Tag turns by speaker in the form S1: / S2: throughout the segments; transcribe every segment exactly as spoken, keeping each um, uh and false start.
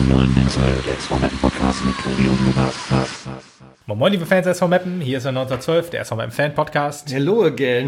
S1: zum neuen der S V Meppen Podcast mit Tobi und Lukas.
S2: Moin Moin, liebe Fans der S V Meppen, hier ist der neunzehnhundertzwölf, der S V Meppen Fan Podcast.
S3: Hello again.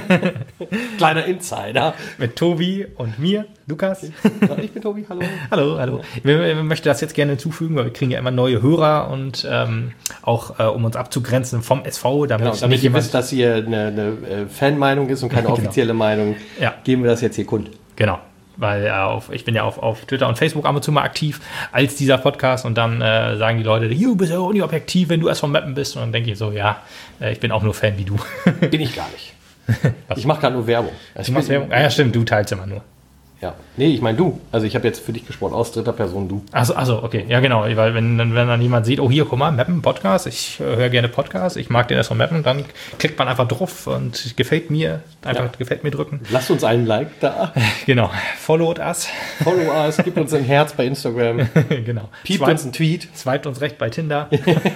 S3: Kleiner Insider.
S2: Mit Tobi und mir, Lukas.
S3: Ich bin Tobi, hallo.
S2: Hallo, hallo. Ich möchte das jetzt gerne hinzufügen, weil wir kriegen ja immer neue Hörer und ähm, auch äh, um uns abzugrenzen vom S V, damit,
S3: genau, damit
S2: nicht
S3: ihr
S2: jemand...
S3: wisst, dass hier eine, eine Fanmeinung ist und keine offizielle genau. Meinung,
S2: ja.
S3: geben wir das jetzt hier kund.
S2: Genau. Weil äh, auf, ich bin ja auf, auf Twitter und Facebook ab und zu mal aktiv als dieser Podcast und dann äh, sagen die Leute, du bist ja unobjektiv, wenn du S V Meppen bist. Und dann denke ich so, ja, äh, ich bin auch nur Fan wie du.
S3: Bin ich gar nicht. Ich mache gerade nur Werbung.
S2: Also du machst Werbung? Ah ja, stimmt, du teilst immer nur.
S3: Ja, nee, ich meine du. Also ich habe jetzt für dich gesprochen, aus dritter Person du.
S2: Achso, also okay, ja genau, weil wenn, wenn dann jemand sieht, oh hier, guck mal, Meppen, Podcast, ich äh, höre gerne Podcasts, ich mag den S V Meppen, dann klickt man einfach drauf und gefällt mir, einfach ja. gefällt mir drücken.
S3: Lasst uns einen Like da.
S2: Genau, followed us.
S3: Follow us, gibt uns ein Herz bei Instagram.
S2: Genau.
S3: Piept uns einen Tweet.
S2: Swiped uns recht bei Tinder.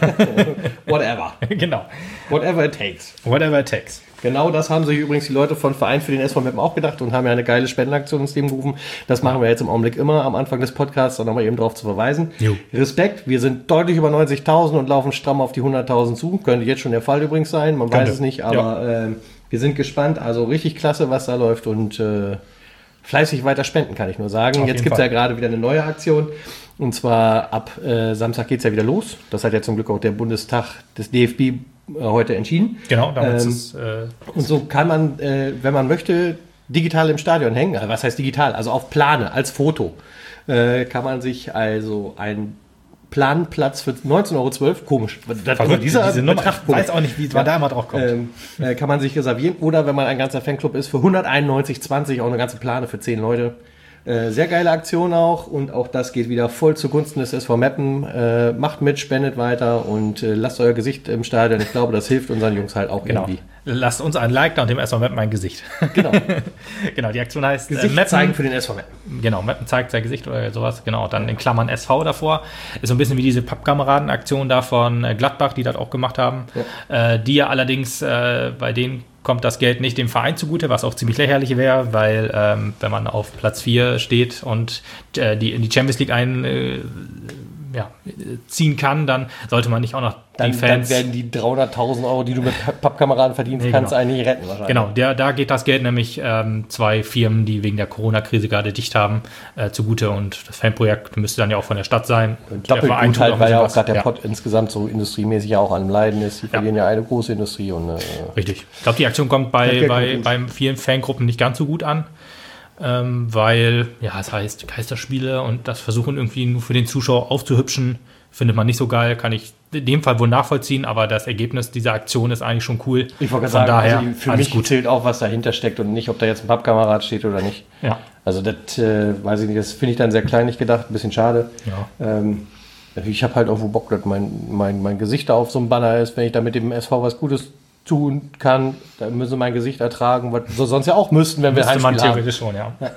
S3: Whatever.
S2: Genau.
S3: Whatever it takes.
S2: Whatever it takes.
S3: Genau das haben sich übrigens die Leute von Verein für den S V Meppen auch gedacht und haben ja eine geile Spendenaktion ins Leben gerufen. Das machen wir jetzt im Augenblick immer am Anfang des Podcasts, da nochmal eben drauf zu verweisen. Jo. Respekt, wir sind deutlich über neunzigtausend und laufen stramm auf die hunderttausend zu. Könnte jetzt schon der Fall übrigens sein, man Könnte. weiß es nicht, aber ja. äh, wir sind gespannt. Also richtig klasse, was da läuft und äh, fleißig weiter spenden, kann ich nur sagen. Auf jetzt gibt es ja gerade wieder eine neue Aktion. Und zwar ab äh, Samstag geht es ja wieder los. Das hat ja zum Glück auch der Bundestag des D F B äh, heute entschieden.
S2: Genau, damit
S3: ähm,
S2: ist äh,
S3: und so kann man, äh, wenn man möchte, digital im Stadion hängen. Also was heißt digital? Also auf Plane, als Foto. Äh, kann man sich also einen Planplatz für neunzehn Euro zwölf, komisch.
S2: Das Verrückt, dieser diese Nummer, ich weiß auch nicht, wie man ja, da immer drauf kommt.
S3: Ähm, äh, kann man sich reservieren. Oder wenn man ein ganzer Fanclub ist, für hunderteinundneunzig zwanzig auch eine ganze Plane für zehn Leute. Äh, sehr geile Aktion auch und auch das geht wieder voll zugunsten des S V Meppen. Äh, macht mit, spendet weiter und äh, lasst euer Gesicht im Stadion. Ich glaube, das hilft unseren Jungs halt auch
S2: genau.
S3: irgendwie.
S2: Lasst uns ein Like da und dem S V Meppen ein Gesicht.
S3: Genau.
S2: Genau, die Aktion heißt
S3: Gesicht
S2: äh, Meppen
S3: zeigen für den S V Meppen.
S2: Genau, Meppen zeigt sein Gesicht oder sowas. Genau, dann in Klammern S V davor. Ist so ein bisschen wie diese Pappkameraden-Aktion da von Gladbach, die das auch gemacht haben. Ja. Äh, die ja allerdings äh, bei denen kommt das Geld nicht dem Verein zugute, was auch ziemlich lächerlich wäre, weil ähm, wenn man auf Platz vier steht und äh, die in die Champions League ein äh, ja, ziehen kann, dann sollte man nicht auch noch
S3: dann,
S2: die Fans...
S3: Dann werden die dreihunderttausend Euro, die du mit Pappkameraden verdienst, nee, kannst du
S2: genau.
S3: eigentlich retten wahrscheinlich.
S2: Genau, der, da geht das Geld nämlich ähm, zwei Firmen, die wegen der Corona-Krise gerade dicht haben, äh, zugute und das Fanprojekt müsste dann ja auch von der Stadt sein.
S3: Und doppelt gut halt, weil ja auch gerade der
S2: ja.
S3: Pott insgesamt so industriemäßig ja auch an dem Leiden ist. Die verlieren ja, ja eine große Industrie. Und, äh,
S2: Richtig. Ich glaube, die Aktion kommt bei, bei, bei vielen Fangruppen nicht ganz so gut an. Ähm, weil, ja, es heißt Geisterspiele und das versuchen irgendwie nur für den Zuschauer aufzuhübschen, findet man nicht so geil, kann ich in dem Fall wohl nachvollziehen, aber das Ergebnis dieser Aktion ist eigentlich schon cool.
S3: Ich wollte gerade sagen,
S2: daher,
S3: also für mich gut. Zählt auch, was dahinter steckt und nicht, ob da jetzt ein Pappkamerad steht oder nicht.
S2: Ja.
S3: Also das, äh, weiß ich nicht, das finde ich dann sehr kleinlich gedacht, ein bisschen schade.
S2: Ja.
S3: Ähm, ich habe halt irgendwo Bock, dass mein, mein, mein Gesicht da auf so einem Banner ist, wenn ich da mit dem S V was Gutes tun kann, dann müssen sie mein Gesicht ertragen, was sie sonst ja auch müssten, wenn wir
S2: Müsste man theoretisch
S3: haben.
S2: schon, ja. Ja,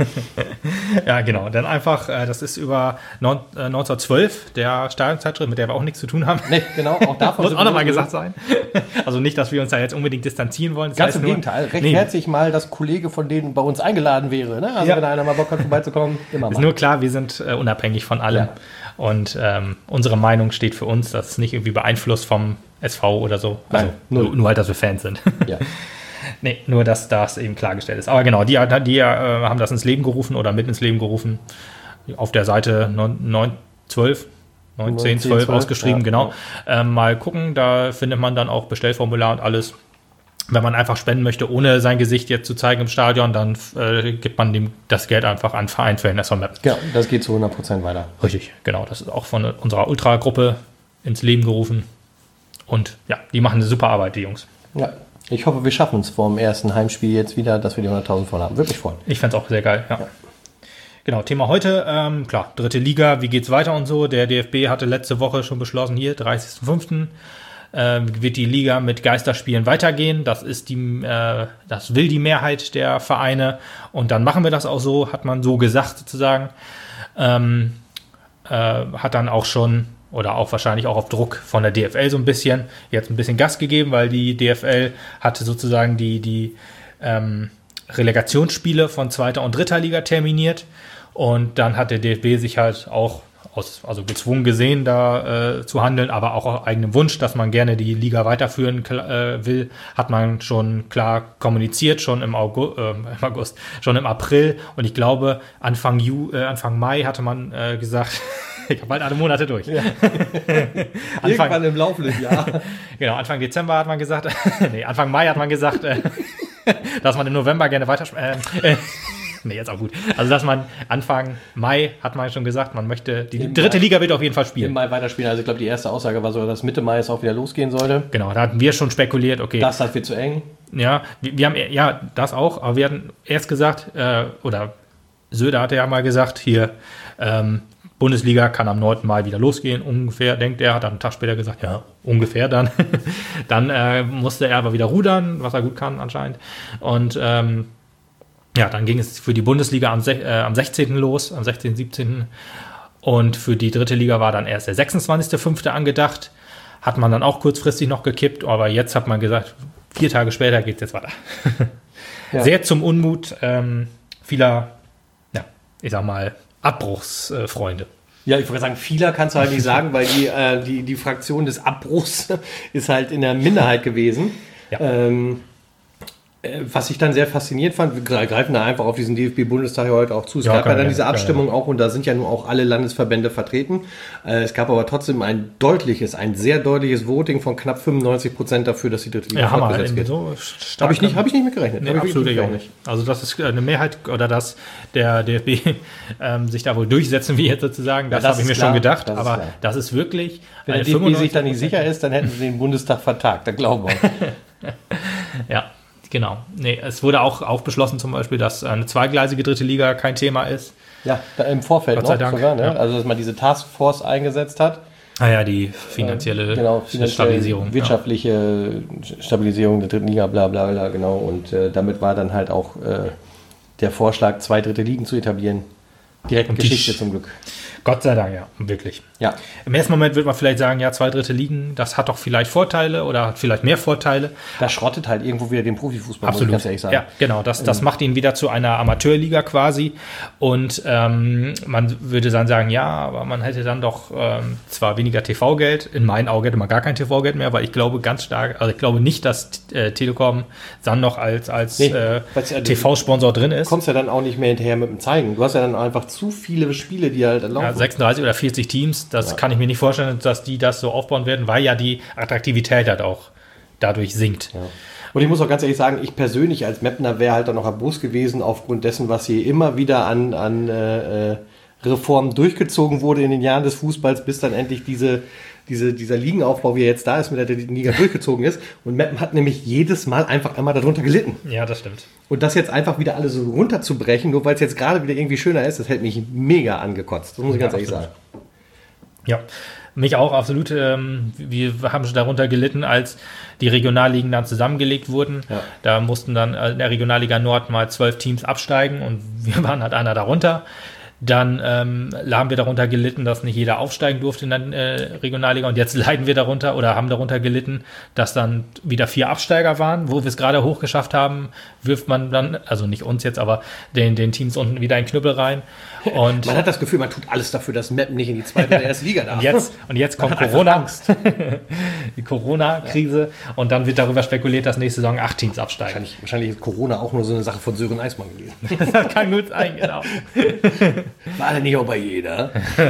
S2: ja genau. Dann einfach, äh, das ist über neunzehnhundertzwölf, der Stadionzeitschrift, mit der wir auch nichts zu tun haben.
S3: Nee, genau, auch davon
S2: muss auch nochmal gesagt sein. Also nicht, dass wir uns da jetzt unbedingt distanzieren wollen. Das
S3: Ganz
S2: heißt
S3: im
S2: nur,
S3: Gegenteil. Recht nee. herzlich mal, dass Kollege von denen bei uns eingeladen wäre. Ne? Also ja. wenn einer mal Bock hat, vorbeizukommen, immer mal.
S2: Ist nur klar, wir sind äh, unabhängig von allem. Ja. Und ähm, unsere Meinung steht für uns, das ist nicht irgendwie beeinflusst vom S V oder so. Also Nein, nur, nur halt, dass wir Fans sind. Ja. Nee, nur, dass das eben klargestellt ist. Aber genau, die, die äh, haben das ins Leben gerufen oder mit ins Leben gerufen. Auf der Seite neun, zwölf, neunzehn, zwölf ausgeschrieben, ja, genau. Ja. Ähm, mal gucken, da findet man dann auch Bestellformular und alles. Wenn man einfach spenden möchte, ohne sein Gesicht jetzt zu zeigen im Stadion, dann äh, gibt man dem das Geld einfach an Verein für den S V Meppen.
S3: Ja, das geht zu hundert Prozent weiter.
S2: Richtig, genau. Das ist auch von unserer Ultra-Gruppe ins Leben gerufen. Und ja, die machen eine super Arbeit, die Jungs.
S3: Ja, ich hoffe, wir schaffen es vor dem ersten Heimspiel jetzt wieder, dass wir die hunderttausend voll haben. Wirklich voll.
S2: Ich fände es auch sehr geil, ja. ja. Genau, Thema heute, ähm, klar, dritte Liga, wie geht's weiter und so. Der D F B hatte letzte Woche schon beschlossen, hier, dreißigsten fünften Äh, wird die Liga mit Geisterspielen weitergehen. Das ist die, äh, das will die Mehrheit der Vereine und dann machen wir das auch so, hat man so gesagt sozusagen. Ähm, äh, hat dann auch schon oder auch wahrscheinlich auch auf Druck von der D F L so ein bisschen jetzt ein bisschen Gas gegeben, weil die D F L hatte sozusagen die die ähm, Relegationsspiele von zweiter und dritter Liga terminiert und dann hat der D F B sich halt auch aus, also gezwungen gesehen, da äh, zu handeln, aber auch auf eigenem Wunsch, dass man gerne die Liga weiterführen äh, will, hat man schon klar kommuniziert, schon im August, äh, im August, schon im April. Und ich glaube, Anfang Ju, äh, Anfang Mai hatte man äh, gesagt, ich habe bald alle Monate durch. Ja.
S3: Anfang, Irgendwann im laufenden Jahr.
S2: Genau, Anfang Dezember hat man gesagt, nee, Anfang Mai hat man gesagt, äh, dass man im November gerne weiter... Äh, äh, nee, jetzt auch gut. Also, dass man Anfang Mai, hat man schon gesagt, man möchte, die Im dritte Mai, Liga wird auf jeden Fall spielen.
S3: Im Mai weiterspielen. Also, ich glaube, die erste Aussage war so, dass Mitte Mai es auch wieder losgehen sollte.
S2: Genau, da hatten wir schon spekuliert, okay.
S3: Das hat viel zu eng.
S2: Ja, wir, wir haben, ja, das auch, aber wir hatten erst gesagt, äh, oder Söder hatte ja mal gesagt, hier, ähm, Bundesliga kann am neunten Mai wieder losgehen, ungefähr, denkt er, hat dann einen Tag später gesagt, ja, ungefähr dann. Dann äh, musste er aber wieder rudern, was er gut kann anscheinend. Und ähm, ja, dann ging es für die Bundesliga am, äh, am sechzehnten los, am sechzehnten, siebzehnten Und für die dritte Liga war dann erst der sechsundzwanzigster fünfte angedacht. Hat man dann auch kurzfristig noch gekippt, aber jetzt hat man gesagt, vier Tage später geht es jetzt weiter. Ja. Sehr zum Unmut ähm, vieler, ja, ich sag mal, Abbruchsfreunde.
S3: Ja, ich würde sagen, vieler kannst du halt nicht sagen, weil die, äh, die, die Fraktion des Abbruchs ist halt in der Minderheit gewesen. Ja. Ähm, Was ich dann sehr faszinierend fand, wir greifen da einfach auf diesen D F B-Bundestag heute auch zu. Es ja, gab ja dann diese Abstimmung ja, ja. auch und da sind ja nun auch alle Landesverbände vertreten. Es gab aber trotzdem ein deutliches, ein sehr deutliches Voting von knapp fünfundneunzig Prozent dafür, dass die dritte Liga
S2: ja,
S3: fortgesetzt wird.
S2: So
S3: habe ich nicht, habe ich nicht mitgerechnet.
S2: Nee, absolut nicht. nicht. Also das ist eine Mehrheit oder dass der D F B ähm, sich da wohl durchsetzen will jetzt sozusagen, das, ja, das habe ich mir klar. schon gedacht. Das aber das ist wirklich...
S3: Wenn der D F B sich da nicht sicher ist, dann hätten sie den Bundestag vertagt, da glauben wir.
S2: Ja. Genau. Nee, es wurde auch, auch beschlossen zum Beispiel, dass eine zweigleisige dritte Liga kein Thema ist.
S3: Ja, da im Vorfeld
S2: Gott sei
S3: noch
S2: Dank,
S3: sogar, ne?
S2: Ja.
S3: Also dass man diese Taskforce eingesetzt hat.
S2: Ah ja, die finanzielle,
S3: äh, genau, finanzielle
S2: Stabilisierung.
S3: Wirtschaftliche ja. Stabilisierung der dritten Liga, bla bla bla, genau. Und äh, damit war dann halt auch äh, der Vorschlag, zwei dritte Ligen zu etablieren. Direkt Und Geschichte die, zum Glück.
S2: Gott sei Dank, ja, wirklich.
S3: Ja.
S2: Im ersten Moment würde man vielleicht sagen, ja, zwei dritte Ligen, das hat doch vielleicht Vorteile oder hat vielleicht mehr Vorteile.
S3: Das schrottet halt irgendwo wieder den Profifußball,
S2: Absolut.
S3: muss ich ganz ehrlich sagen.
S2: Ja, genau, das, das ähm. macht ihn wieder zu einer Amateurliga quasi und ähm, man würde dann sagen, ja, aber man hätte dann doch ähm, zwar weniger T V-Geld, in meinen Augen hätte man gar kein T V-Geld mehr, weil ich glaube ganz stark, also ich glaube nicht, dass äh, Telekom dann noch als, als nee, äh, also T V-Sponsor drin ist.
S3: Du kommst ja dann auch nicht mehr hinterher mit dem Zeigen. Du hast ja dann einfach zu viele Spiele, die halt laufen.
S2: Ja, sechsunddreißig oder vierzig Teams, das ja. kann ich mir nicht vorstellen, dass die das so aufbauen werden, weil ja die Attraktivität halt auch dadurch sinkt.
S3: Ja. Und ich muss auch ganz ehrlich sagen, ich persönlich als Mapner wäre halt auch noch erbost gewesen aufgrund dessen, was hier immer wieder an, an äh, Reformen durchgezogen wurde in den Jahren des Fußballs, bis dann endlich diese, diese, dieser Ligenaufbau, wie er jetzt da ist, mit der die Liga durchgezogen ist. Und Meppen hat nämlich jedes Mal einfach einmal darunter gelitten.
S2: Ja, das stimmt.
S3: Und das jetzt einfach wieder alles so runterzubrechen, nur weil es jetzt gerade wieder irgendwie schöner ist, das hält mich mega angekotzt. Das muss ich
S2: ja,
S3: ganz ehrlich
S2: absolut.
S3: sagen.
S2: Ja, mich auch absolut. Ähm, wir haben schon darunter gelitten, als die Regionalligen dann zusammengelegt wurden. Ja. Da mussten dann in der Regionalliga Nord mal zwölf Teams absteigen und wir waren halt einer darunter. Dann ähm, haben wir darunter gelitten, dass nicht jeder aufsteigen durfte in der äh, Regionalliga. Und jetzt leiden wir darunter oder haben darunter gelitten, dass dann wieder vier Absteiger waren. Wo wir es gerade hochgeschafft haben, wirft man dann, also nicht uns jetzt, aber den, den Teams unten wieder einen Knüppel rein. Und
S3: man hat das Gefühl, man tut alles dafür, dass Meppen nicht in die zweite oder erste Liga darf.
S2: Und jetzt, und jetzt kommt Corona, die Corona-Krise. Ja. Und dann wird darüber spekuliert, dass nächste Saison acht Teams absteigen.
S3: Wahrscheinlich, wahrscheinlich ist Corona auch nur so eine Sache von Sören Eismann gewesen.
S2: Das kann gut sein, genau.
S3: War ja nicht auch bei jeder.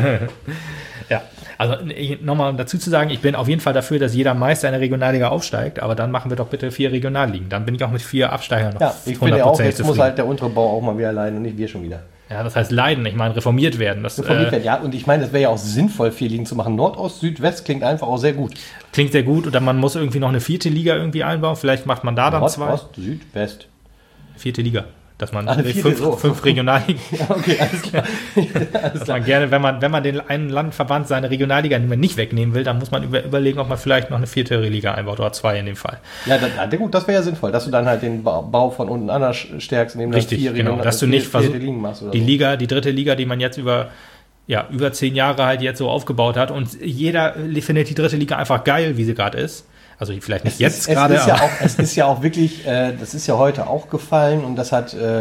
S2: Ja, also nochmal dazu zu sagen, ich bin auf jeden Fall dafür, dass jeder Meister in der Regionalliga aufsteigt, aber dann machen wir doch bitte vier Regionalligen. Dann bin ich auch mit vier Absteigern noch
S3: ja, ich finde auch, jetzt muss halt der untere Bau auch mal wieder leiden und nicht wir schon wieder.
S2: Ja, das heißt leiden, ich meine reformiert werden. Das,
S3: reformiert
S2: äh,
S3: werden, ja, und ich meine, es wäre ja auch sinnvoll, vier Ligen zu machen. Nordost, Südwest klingt einfach auch sehr gut.
S2: Klingt sehr gut, oder man muss irgendwie noch eine vierte Liga irgendwie einbauen, vielleicht macht man da dann
S3: Nord,
S2: zwei.
S3: Ost, Süd, West.
S2: Vierte Liga. Dass man
S3: Ach,
S2: fünf,
S3: so.
S2: fünf Regionalligen.
S3: Ja, okay, alles klar.
S2: Alles dass man gerne, wenn man, wenn man den einen Landverband seine Regionalliga nicht wegnehmen will, dann muss man über, überlegen, ob man vielleicht noch eine vierte Liga einbaut oder zwei in dem Fall.
S3: Ja, das, gut, das wäre ja sinnvoll, dass du dann halt den Bau von unten anders stärkst, indem du
S2: Richtig,
S3: vier
S2: genau,
S3: Regional,
S2: dass du nicht versuchst, die
S3: so.
S2: Liga, die dritte Liga, die man jetzt über ja, über zehn Jahre halt jetzt so aufgebaut hat und jeder findet die dritte Liga einfach geil, wie sie gerade ist. Also vielleicht nicht es jetzt
S3: ist,
S2: gerade.
S3: Es ist, ja auch, es ist ja auch wirklich, äh, das ist ja heute auch gefallen und das hat äh,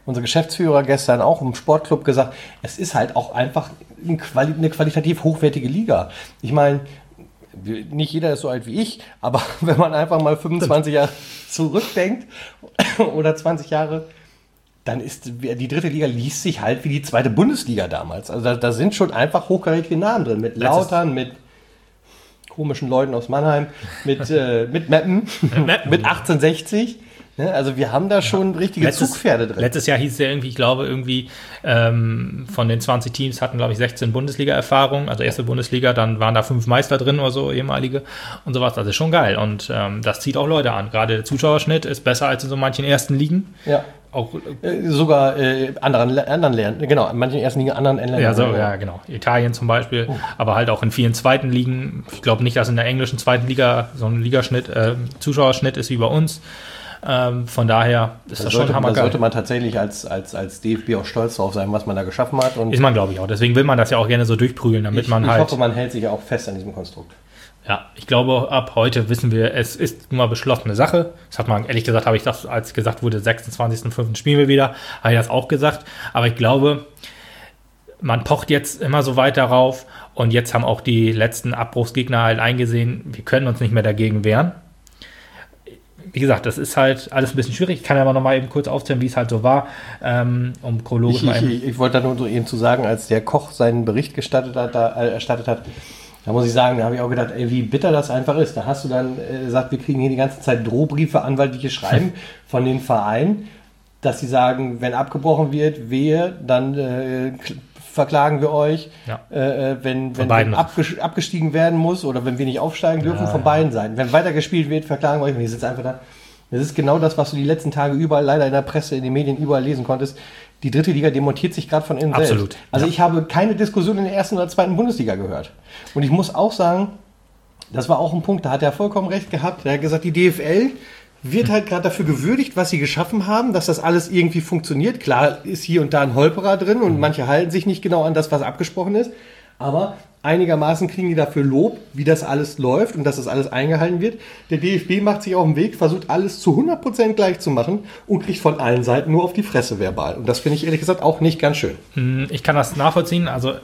S3: unser Geschäftsführer gestern auch im Sportclub gesagt, es ist halt auch einfach eine, Quali- eine qualitativ hochwertige Liga. Ich meine, nicht jeder ist so alt wie ich, aber wenn man einfach mal fünfundzwanzig Jahre zurückdenkt oder zwanzig Jahre, dann ist die dritte Liga liest sich halt wie die zweite Bundesliga damals. Also da, da sind schon einfach hochkarätige Namen drin, mit Lautern, mit komischen Leuten aus Mannheim, mit, äh, mit Meppen, mit achtzehnhundertsechzig. Ja, also wir haben da schon ja. richtige letztes, Zugpferde drin.
S2: Letztes Jahr hieß es ja irgendwie, ich glaube irgendwie ähm, von den zwanzig Teams hatten, glaube ich, sechzehn Bundesliga-Erfahrungen, also erste Bundesliga, dann waren da fünf Meister drin oder so, ehemalige und sowas. Also schon geil und ähm, das zieht auch Leute an. Gerade der Zuschauerschnitt ist besser als in so manchen ersten Ligen.
S3: Ja. Auch äh, sogar äh, anderen anderen Ländern, genau, in manchen ersten Ligen, anderen Ländern.
S2: Ja, so, ja, genau. Italien zum Beispiel, oh. aber halt auch in vielen zweiten Ligen. Ich glaube nicht, dass in der englischen zweiten Liga so ein Ligaschnitt, äh, Zuschauerschnitt ist wie bei uns. Ähm, von daher ist das, das
S3: sollte,
S2: schon hammergeil.
S3: Da sollte man tatsächlich als, als, als D F B auch stolz drauf sein, was man da geschaffen hat. Und
S2: ist man, glaube ich, auch. Deswegen will man das ja auch gerne so durchprügeln, damit
S3: ich,
S2: man
S3: ich
S2: halt...
S3: Ich hoffe, man hält sich auch fest an diesem Konstrukt.
S2: Ja, ich glaube, ab heute wissen wir, es ist nun mal beschlossene Sache. Das hat man, ehrlich gesagt, habe ich das, als gesagt wurde, sechsundzwanzigsten fünften spielen wir wieder, habe ich das auch gesagt. Aber ich glaube, man pocht jetzt immer so weit darauf und jetzt haben auch die letzten Abbruchsgegner halt eingesehen, wir können uns nicht mehr dagegen wehren. Wie gesagt, das ist halt alles ein bisschen schwierig. Ich kann ja mal noch mal eben kurz aufzählen, wie es halt so war, ähm, um chronologisch
S3: ich,
S2: mal eben...
S3: Ich, ich wollte da nur so eben zu sagen, als der Koch seinen Bericht gestattet hat, da, äh, erstattet hat, da muss ich sagen, da habe ich auch gedacht, ey, wie bitter das einfach ist. Da hast du dann äh, gesagt, wir kriegen hier die ganze Zeit Drohbriefe, anwaltliche Schreiben von den Vereinen, dass sie sagen, wenn abgebrochen wird, wehe, dann äh, verklagen wir euch, ja. äh, wenn, wenn, wenn abges- abgestiegen werden muss oder wenn wir nicht aufsteigen dürfen, ja, von beiden Seiten. Wenn weitergespielt wird, verklagen wir euch. Und die sitzen einfach da. Das ist genau das, was du die letzten Tage überall, leider in der Presse, in den Medien, überall lesen konntest. Die dritte Liga demontiert sich gerade von innen
S2: Absolut.
S3: selbst. Also
S2: ja.
S3: ich habe keine Diskussion in der ersten oder zweiten Bundesliga gehört. Und ich muss auch sagen, das war auch ein Punkt, da hat er vollkommen recht gehabt. Er hat gesagt, die D F L wird halt gerade dafür gewürdigt, was sie geschaffen haben, dass das alles irgendwie funktioniert. Klar ist hier und da ein Holperer drin und manche halten sich nicht genau an das, was abgesprochen ist. Aber einigermaßen kriegen die dafür Lob, wie das alles läuft und dass das alles eingehalten wird. Der D F B macht sich auf den Weg, versucht alles zu hundert Prozent gleich zu machen und kriegt von allen Seiten nur auf die Fresse verbal. Und das finde ich ehrlich gesagt auch nicht ganz schön.
S2: Ich kann das nachvollziehen. Also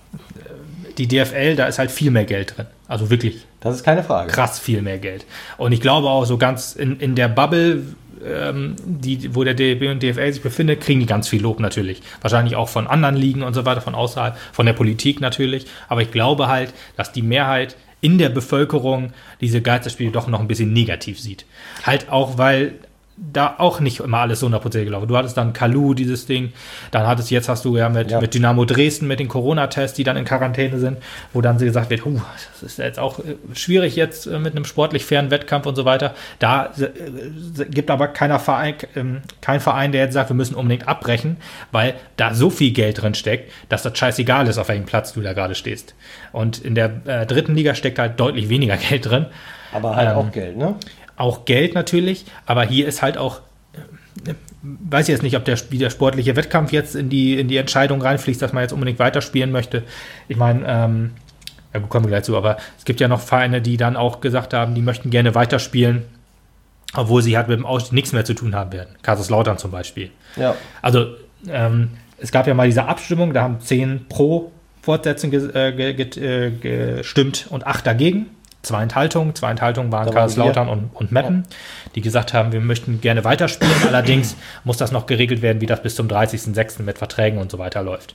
S2: die D F L, da ist halt viel mehr Geld drin. Also wirklich.
S3: Das ist keine Frage.
S2: Krass viel mehr Geld. Und ich glaube auch so ganz in, in der Bubble, ähm, die, wo der D F B und D F L sich befindet, kriegen die ganz viel Lob natürlich. Wahrscheinlich auch von anderen Ligen und so weiter, von außerhalb, von der Politik natürlich. Aber ich glaube halt, dass die Mehrheit in der Bevölkerung diese Geisterspiele doch noch ein bisschen negativ sieht. Halt auch, weil da auch nicht immer alles so hundert Prozent gelaufen. Du hattest dann Kalu, dieses Ding, dann hattest jetzt hast du ja mit, ja. mit Dynamo Dresden, mit den Corona-Tests, die dann in Quarantäne sind, wo dann gesagt wird, huh, das ist jetzt auch schwierig jetzt mit einem sportlich fairen Wettkampf und so weiter. Da äh, gibt aber keiner Verein, äh, kein Verein, der jetzt sagt, wir müssen unbedingt abbrechen, weil da so viel Geld drin steckt, dass das scheißegal ist, auf welchem Platz du da gerade stehst. Und in der äh, dritten Liga steckt halt deutlich weniger Geld drin.
S3: Aber halt ähm, auch Geld, ne?
S2: Auch Geld natürlich, aber hier ist halt auch, äh, weiß ich jetzt nicht, ob der, wie der sportliche Wettkampf jetzt in die, in die Entscheidung reinfließt, dass man jetzt unbedingt weiterspielen möchte. Ich meine, ähm, ja, kommen wir gleich zu, aber es gibt ja noch Vereine, die dann auch gesagt haben, die möchten gerne weiterspielen, obwohl sie halt mit dem Ausstieg nichts mehr zu tun haben werden. Kaiserslautern zum Beispiel. Ja. Also, ähm, es gab ja mal diese Abstimmung, da haben zehn pro Fortsetzung ges- äh, ge- ge- äh, gestimmt und acht dagegen. Zwei Enthaltungen. Zwei Enthaltungen waren Kaiserslautern und, und Meppen, ja. die gesagt haben, wir möchten gerne weiterspielen. Allerdings muss das noch geregelt werden, wie das bis zum dreißigsten sechsten mit Verträgen und so weiter läuft.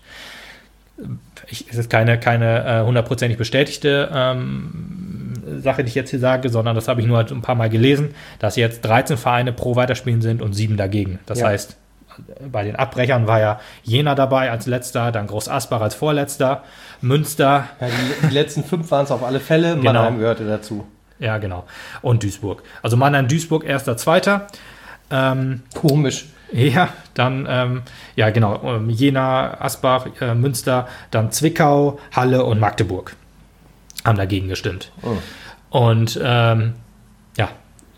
S2: Ich, es ist keine, keine hundertprozentig bestätigte ähm, Sache, die ich jetzt hier sage, sondern das habe ich nur ein paar Mal gelesen, dass jetzt dreizehn Vereine pro Weiterspielen sind und sieben dagegen. Das ja. heißt, bei den Abbrechern war ja Jena dabei als letzter, dann Groß Asbach als vorletzter, Münster.
S3: Ja, die, die letzten fünf waren es auf alle Fälle,
S2: genau.
S3: Mannheim gehörte dazu.
S2: Ja, genau. Und Duisburg. Also Mannheim, Duisburg, erster, zweiter. Ähm,
S3: Komisch.
S2: Ja, dann, ähm, ja genau, ähm, Jena, Asbach, äh, Münster, dann Zwickau, Halle und Magdeburg haben dagegen gestimmt. Oh. Und ähm, ja,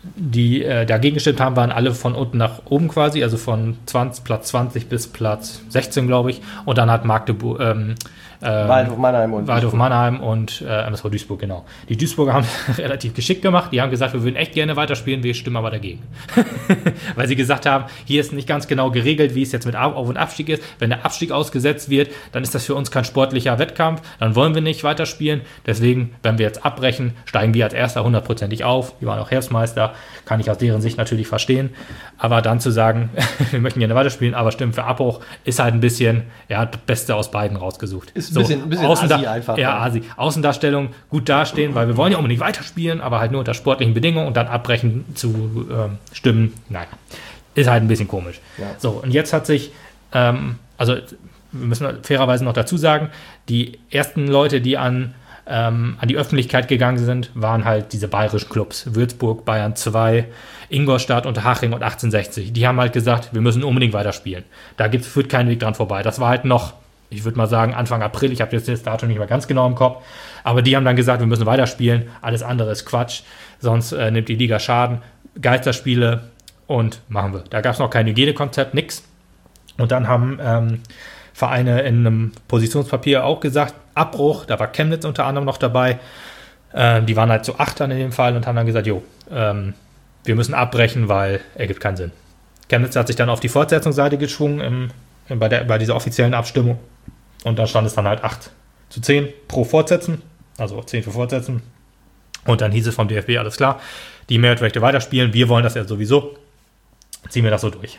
S2: die äh, dagegen gestimmt haben, waren alle von unten nach oben quasi, also von zwanzig, Platz zwanzig bis Platz sechzehn, glaube ich. Und dann hat Magdeburg, ähm, ähm,
S3: Waldhof Mannheim und
S2: Waldhof Mannheim und äh, M S V Duisburg, genau. Die Duisburger haben relativ geschickt gemacht. Die haben gesagt, wir würden echt gerne weiterspielen, wir stimmen aber dagegen. Weil sie gesagt haben, hier ist nicht ganz genau geregelt, wie es jetzt mit Auf- und Abstieg ist. Wenn der Abstieg ausgesetzt wird, dann ist das für uns kein sportlicher Wettkampf. Dann wollen wir nicht weiterspielen. Deswegen, wenn wir jetzt abbrechen, steigen wir als Erster hundertprozentig auf. Die waren auch Herbstmeister. Kann ich aus deren Sicht natürlich verstehen. Aber dann zu sagen, wir möchten gerne weiterspielen, aber stimmen für Abbruch, ist halt ein bisschen, ja, das Beste aus beiden rausgesucht.
S3: Ist ein so, bisschen, ein bisschen
S2: Außenda-
S3: Asi einfach.
S2: Ja, Asi. Außendarstellung, gut dastehen, weil wir wollen ja unbedingt weiterspielen, aber halt nur unter sportlichen Bedingungen und dann abbrechen zu ähm, stimmen. Naja, ist halt ein bisschen komisch.
S3: Ja.
S2: So, und jetzt hat sich, ähm, also wir müssen fairerweise noch dazu sagen, die ersten Leute, die an Ähm, an die Öffentlichkeit gegangen sind, waren halt diese bayerischen Clubs. Würzburg, Bayern zwei, Ingolstadt, Unterhaching und achtzehnhundertsechzig. Die haben halt gesagt, wir müssen unbedingt weiterspielen. Da gibt's, führt kein Weg dran vorbei. Das war halt noch, ich würde mal sagen, Anfang April. Ich habe jetzt das Datum nicht mehr ganz genau im Kopf. Aber die haben dann gesagt, wir müssen weiterspielen. Alles andere ist Quatsch. Sonst äh, nimmt die Liga Schaden. Geisterspiele und machen wir. Da gab's noch kein Hygienekonzept, nix. Und dann haben ähm, Vereine in einem Positionspapier auch gesagt, Abbruch, da war Chemnitz unter anderem noch dabei, ähm, die waren halt so Achtern in dem Fall und haben dann gesagt, jo, ähm, wir müssen abbrechen, weil ergibt keinen Sinn. Chemnitz hat sich dann auf die Fortsetzungsseite geschwungen im, im, bei, der, bei dieser offiziellen Abstimmung und da stand es dann halt acht zu zehn pro Fortsetzen, also zehn für Fortsetzen und dann hieß es vom D F B, alles klar, die Mehrheit möchte weiterspielen, wir wollen das ja sowieso, ziehen wir das so durch.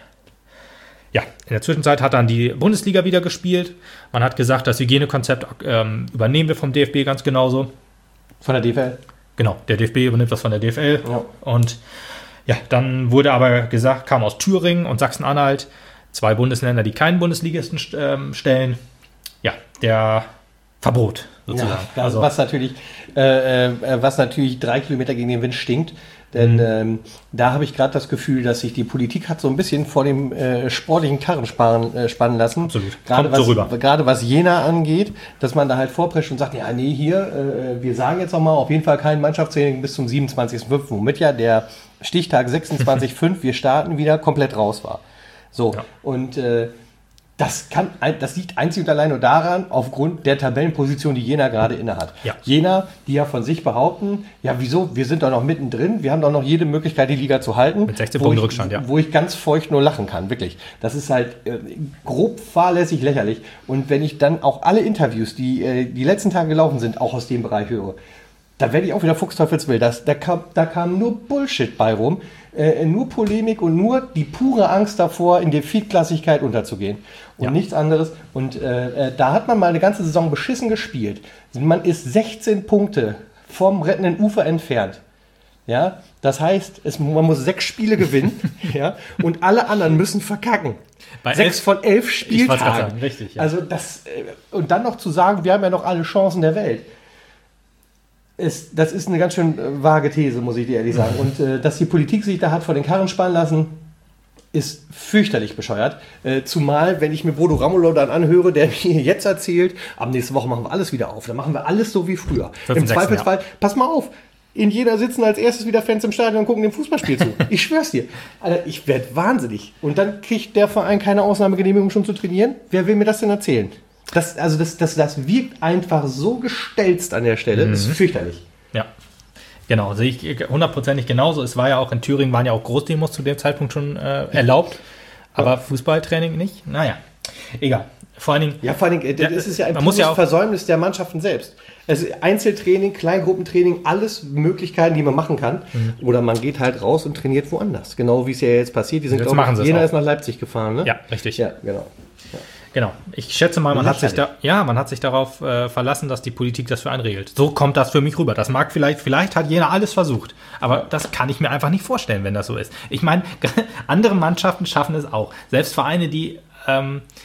S2: Ja, in der Zwischenzeit hat dann die Bundesliga wieder gespielt. Man hat gesagt, das Hygienekonzept ähm, übernehmen wir vom D F B ganz genauso.
S3: Von der D F L?
S2: Genau, der D F B übernimmt das von der D F L. Ja. Und ja, dann wurde aber gesagt, kam aus Thüringen und Sachsen-Anhalt, zwei Bundesländer, die keinen Bundesligisten ähm, stellen. Ja, der Verbot sozusagen.
S3: Ja, also, was, natürlich, äh, äh, was natürlich drei Kilometer gegen den Wind stinkt. Denn mhm. ähm, da habe ich gerade das Gefühl, dass sich die Politik hat so ein bisschen vor dem äh, sportlichen Karren sparen, äh, spannen lassen.
S2: Absolut.
S3: Gerade was,
S2: so rüber.
S3: gerade was Jena angeht, dass man da halt vorprescht und sagt, ja nee, hier, äh, wir sagen jetzt nochmal auf jeden Fall kein Mannschaftstraining bis zum siebenundzwanzigsten fünften Womit ja der Stichtag sechsundzwanzig fünf wir starten wieder, komplett raus war. So, ja. und äh, Das, kann, das liegt einzig und allein nur daran, aufgrund der Tabellenposition, die Jena gerade innehat.
S2: Ja.
S3: Jena, die ja von sich behaupten, ja wieso, wir sind doch noch mittendrin, wir haben doch noch jede Möglichkeit, die Liga zu halten.
S2: Mit sechzehn Punkten Rückstand, ja.
S3: Wo ich ganz feucht nur lachen kann, wirklich. Das ist halt äh, grob fahrlässig lächerlich. Und wenn ich dann auch alle Interviews, die äh, die letzten Tage gelaufen sind, auch aus dem Bereich höre, da werde ich auch wieder fuchsteufelswild. Das, da, kam, da kam nur Bullshit bei rum. Äh, nur Polemik und nur die pure Angst davor, in der Viertklassigkeit unterzugehen. Und ja. nichts anderes. Und äh, da hat man mal eine ganze Saison beschissen gespielt. Man ist sechzehn Punkte vom rettenden Ufer entfernt. Ja, das heißt, es, man muss sechs Spiele gewinnen ja, und alle anderen müssen verkacken.
S2: Bei
S3: Sechs
S2: elf,
S3: von elf Spieltagen.
S2: Sagen, richtig, ja.
S3: Also das, äh, und dann noch zu sagen, wir haben ja noch alle Chancen der Welt. Ist, das ist eine ganz schön äh, vage These, muss ich dir ehrlich sagen. Und äh, dass die Politik sich da hat vor den Karren spannen lassen, ist fürchterlich bescheuert. Äh, zumal, wenn ich mir Bodo Ramelow dann anhöre, der mir jetzt erzählt, ab nächste Woche machen wir alles wieder auf. Dann machen wir alles so wie früher.
S2: fünf,
S3: Im
S2: sechs,
S3: Zweifelsfall,
S2: ja.
S3: pass mal auf, in Jena sitzen als erstes wieder Fans im Stadion und gucken dem Fußballspiel zu. Ich schwör's dir. Alter, ich werde wahnsinnig. Und dann kriegt der Verein keine Ausnahmegenehmigung schon zu trainieren? Wer will mir das denn erzählen? Das, also das, das, das wirkt einfach so gestelzt an der Stelle. Mhm. Das ist fürchterlich.
S2: Ja, genau. Sehe ich hundertprozentig genauso. Es war ja auch in Thüringen, waren ja auch Großdemos zu dem Zeitpunkt schon äh, erlaubt. Aber ja. Fußballtraining nicht? Naja, egal. Vor allen Dingen...
S3: Ja, vor allen Dingen, das ja, ist ja ein
S2: man muss ja auch
S3: Versäumnis der Mannschaften selbst. Es ist Einzeltraining, Kleingruppentraining, alles Möglichkeiten, die man machen kann. Mhm. Oder man geht halt raus und trainiert woanders. Genau wie es ja jetzt passiert. Die sind,
S2: jetzt
S3: glaube ich, Jena ist nach Leipzig gefahren, ne?
S2: Ja, richtig.
S3: Ja, genau. Ja.
S2: Genau. Ich schätze mal, man hat sich da, ja, man hat sich darauf äh, verlassen, dass die Politik das für einen regelt. So kommt das für mich rüber. Das mag vielleicht, vielleicht hat Jena alles versucht. Aber das kann ich mir einfach nicht vorstellen, wenn das so ist. Ich meine, andere Mannschaften schaffen es auch. Selbst Vereine, die, ähm,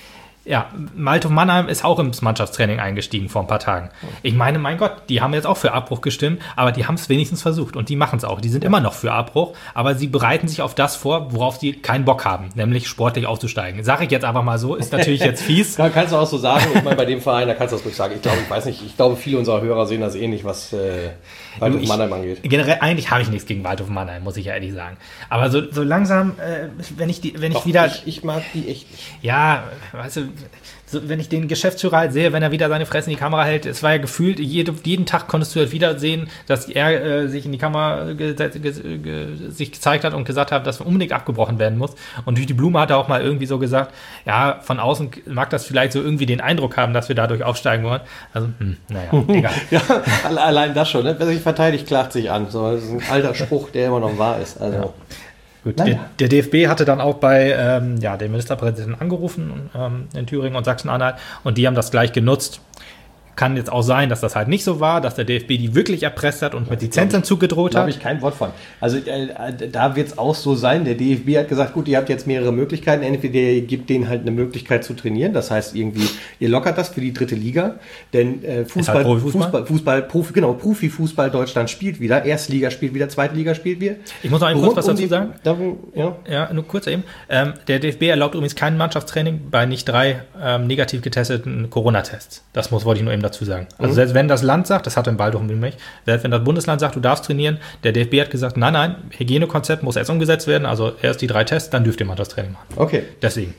S2: Ja, Waldhof Mannheim ist auch ins Mannschaftstraining eingestiegen vor ein paar Tagen. Ich meine, mein Gott, die haben jetzt auch für Abbruch gestimmt, aber die haben es wenigstens versucht und die machen es auch. Die sind immer noch für Abbruch, aber sie bereiten sich auf das vor, worauf sie keinen Bock haben, nämlich sportlich aufzusteigen. Sage ich jetzt einfach mal so, ist natürlich jetzt fies.
S3: Ja, kannst du auch so sagen, ich meine, bei dem Verein, da kannst du das ruhig sagen. Ich glaube, ich weiß nicht, ich glaube, viele unserer Hörer sehen das ähnlich, was äh, Waldhof Mannheim angeht.
S2: Generell, eigentlich habe ich nichts gegen Waldhof Mannheim, muss ich ja ehrlich sagen. Aber so, so langsam, äh, wenn ich die, wenn
S3: Doch,
S2: ich wieder...
S3: Ich, ich mag die echt nicht.
S2: Ja, weißt du... So, wenn ich den Geschäftsführer halt sehe, wenn er wieder seine Fresse in die Kamera hält, es war ja gefühlt, jede, jeden Tag konntest du halt wieder sehen, dass er äh, sich in die Kamera ge- ge- ge- sich gezeigt hat und gesagt hat, dass unbedingt abgebrochen werden muss. Und durch die Blume hat er auch mal irgendwie so gesagt, ja, von außen mag das vielleicht so irgendwie den Eindruck haben, dass wir dadurch aufsteigen wollen. Also, hm, naja, egal.
S3: Ja, allein das schon, ne? Wer sich verteidigt, klagt sich an. So, das ist ein alter Spruch, der immer noch wahr ist. Also.
S2: Ja. Gut, der, der D F B hatte dann auch bei ähm, ja, dem Ministerpräsidenten angerufen ähm, in Thüringen und Sachsen-Anhalt und die haben das gleich genutzt. Kann jetzt auch sein, dass das halt nicht so war, dass der D F B die wirklich erpresst hat und mit Lizenzentzug gedroht hat.
S3: Da habe ich kein Wort von. Also äh, da wird es auch so sein. Der D F B hat gesagt, gut, ihr habt jetzt mehrere Möglichkeiten. Entweder ihr gebt denen halt eine Möglichkeit zu trainieren. Das heißt irgendwie, ihr lockert das für die dritte Liga. Denn äh, Fußball, halt Profifußball? Fußball, Fußball, Profi, genau, Profifußball Deutschland spielt wieder. Erstliga spielt wieder, Zweitliga spielt wieder.
S2: Ich muss noch ein kurz was dazu sagen.
S3: Darum, ja.
S2: ja, nur kurz eben. Ähm, der D F B erlaubt übrigens kein Mannschaftstraining bei nicht drei ähm, negativ getesteten Corona-Tests. Das muss, wollte ich nur eben dazu sagen. Also mhm. selbst wenn das Land sagt, das hat in Waldhof nämlich, selbst wenn das Bundesland sagt, du darfst trainieren, der D F B hat gesagt, nein, nein, Hygienekonzept muss erst umgesetzt werden, also erst die drei Tests, dann dürft ihr mal das Training machen.
S3: Okay.
S2: Deswegen.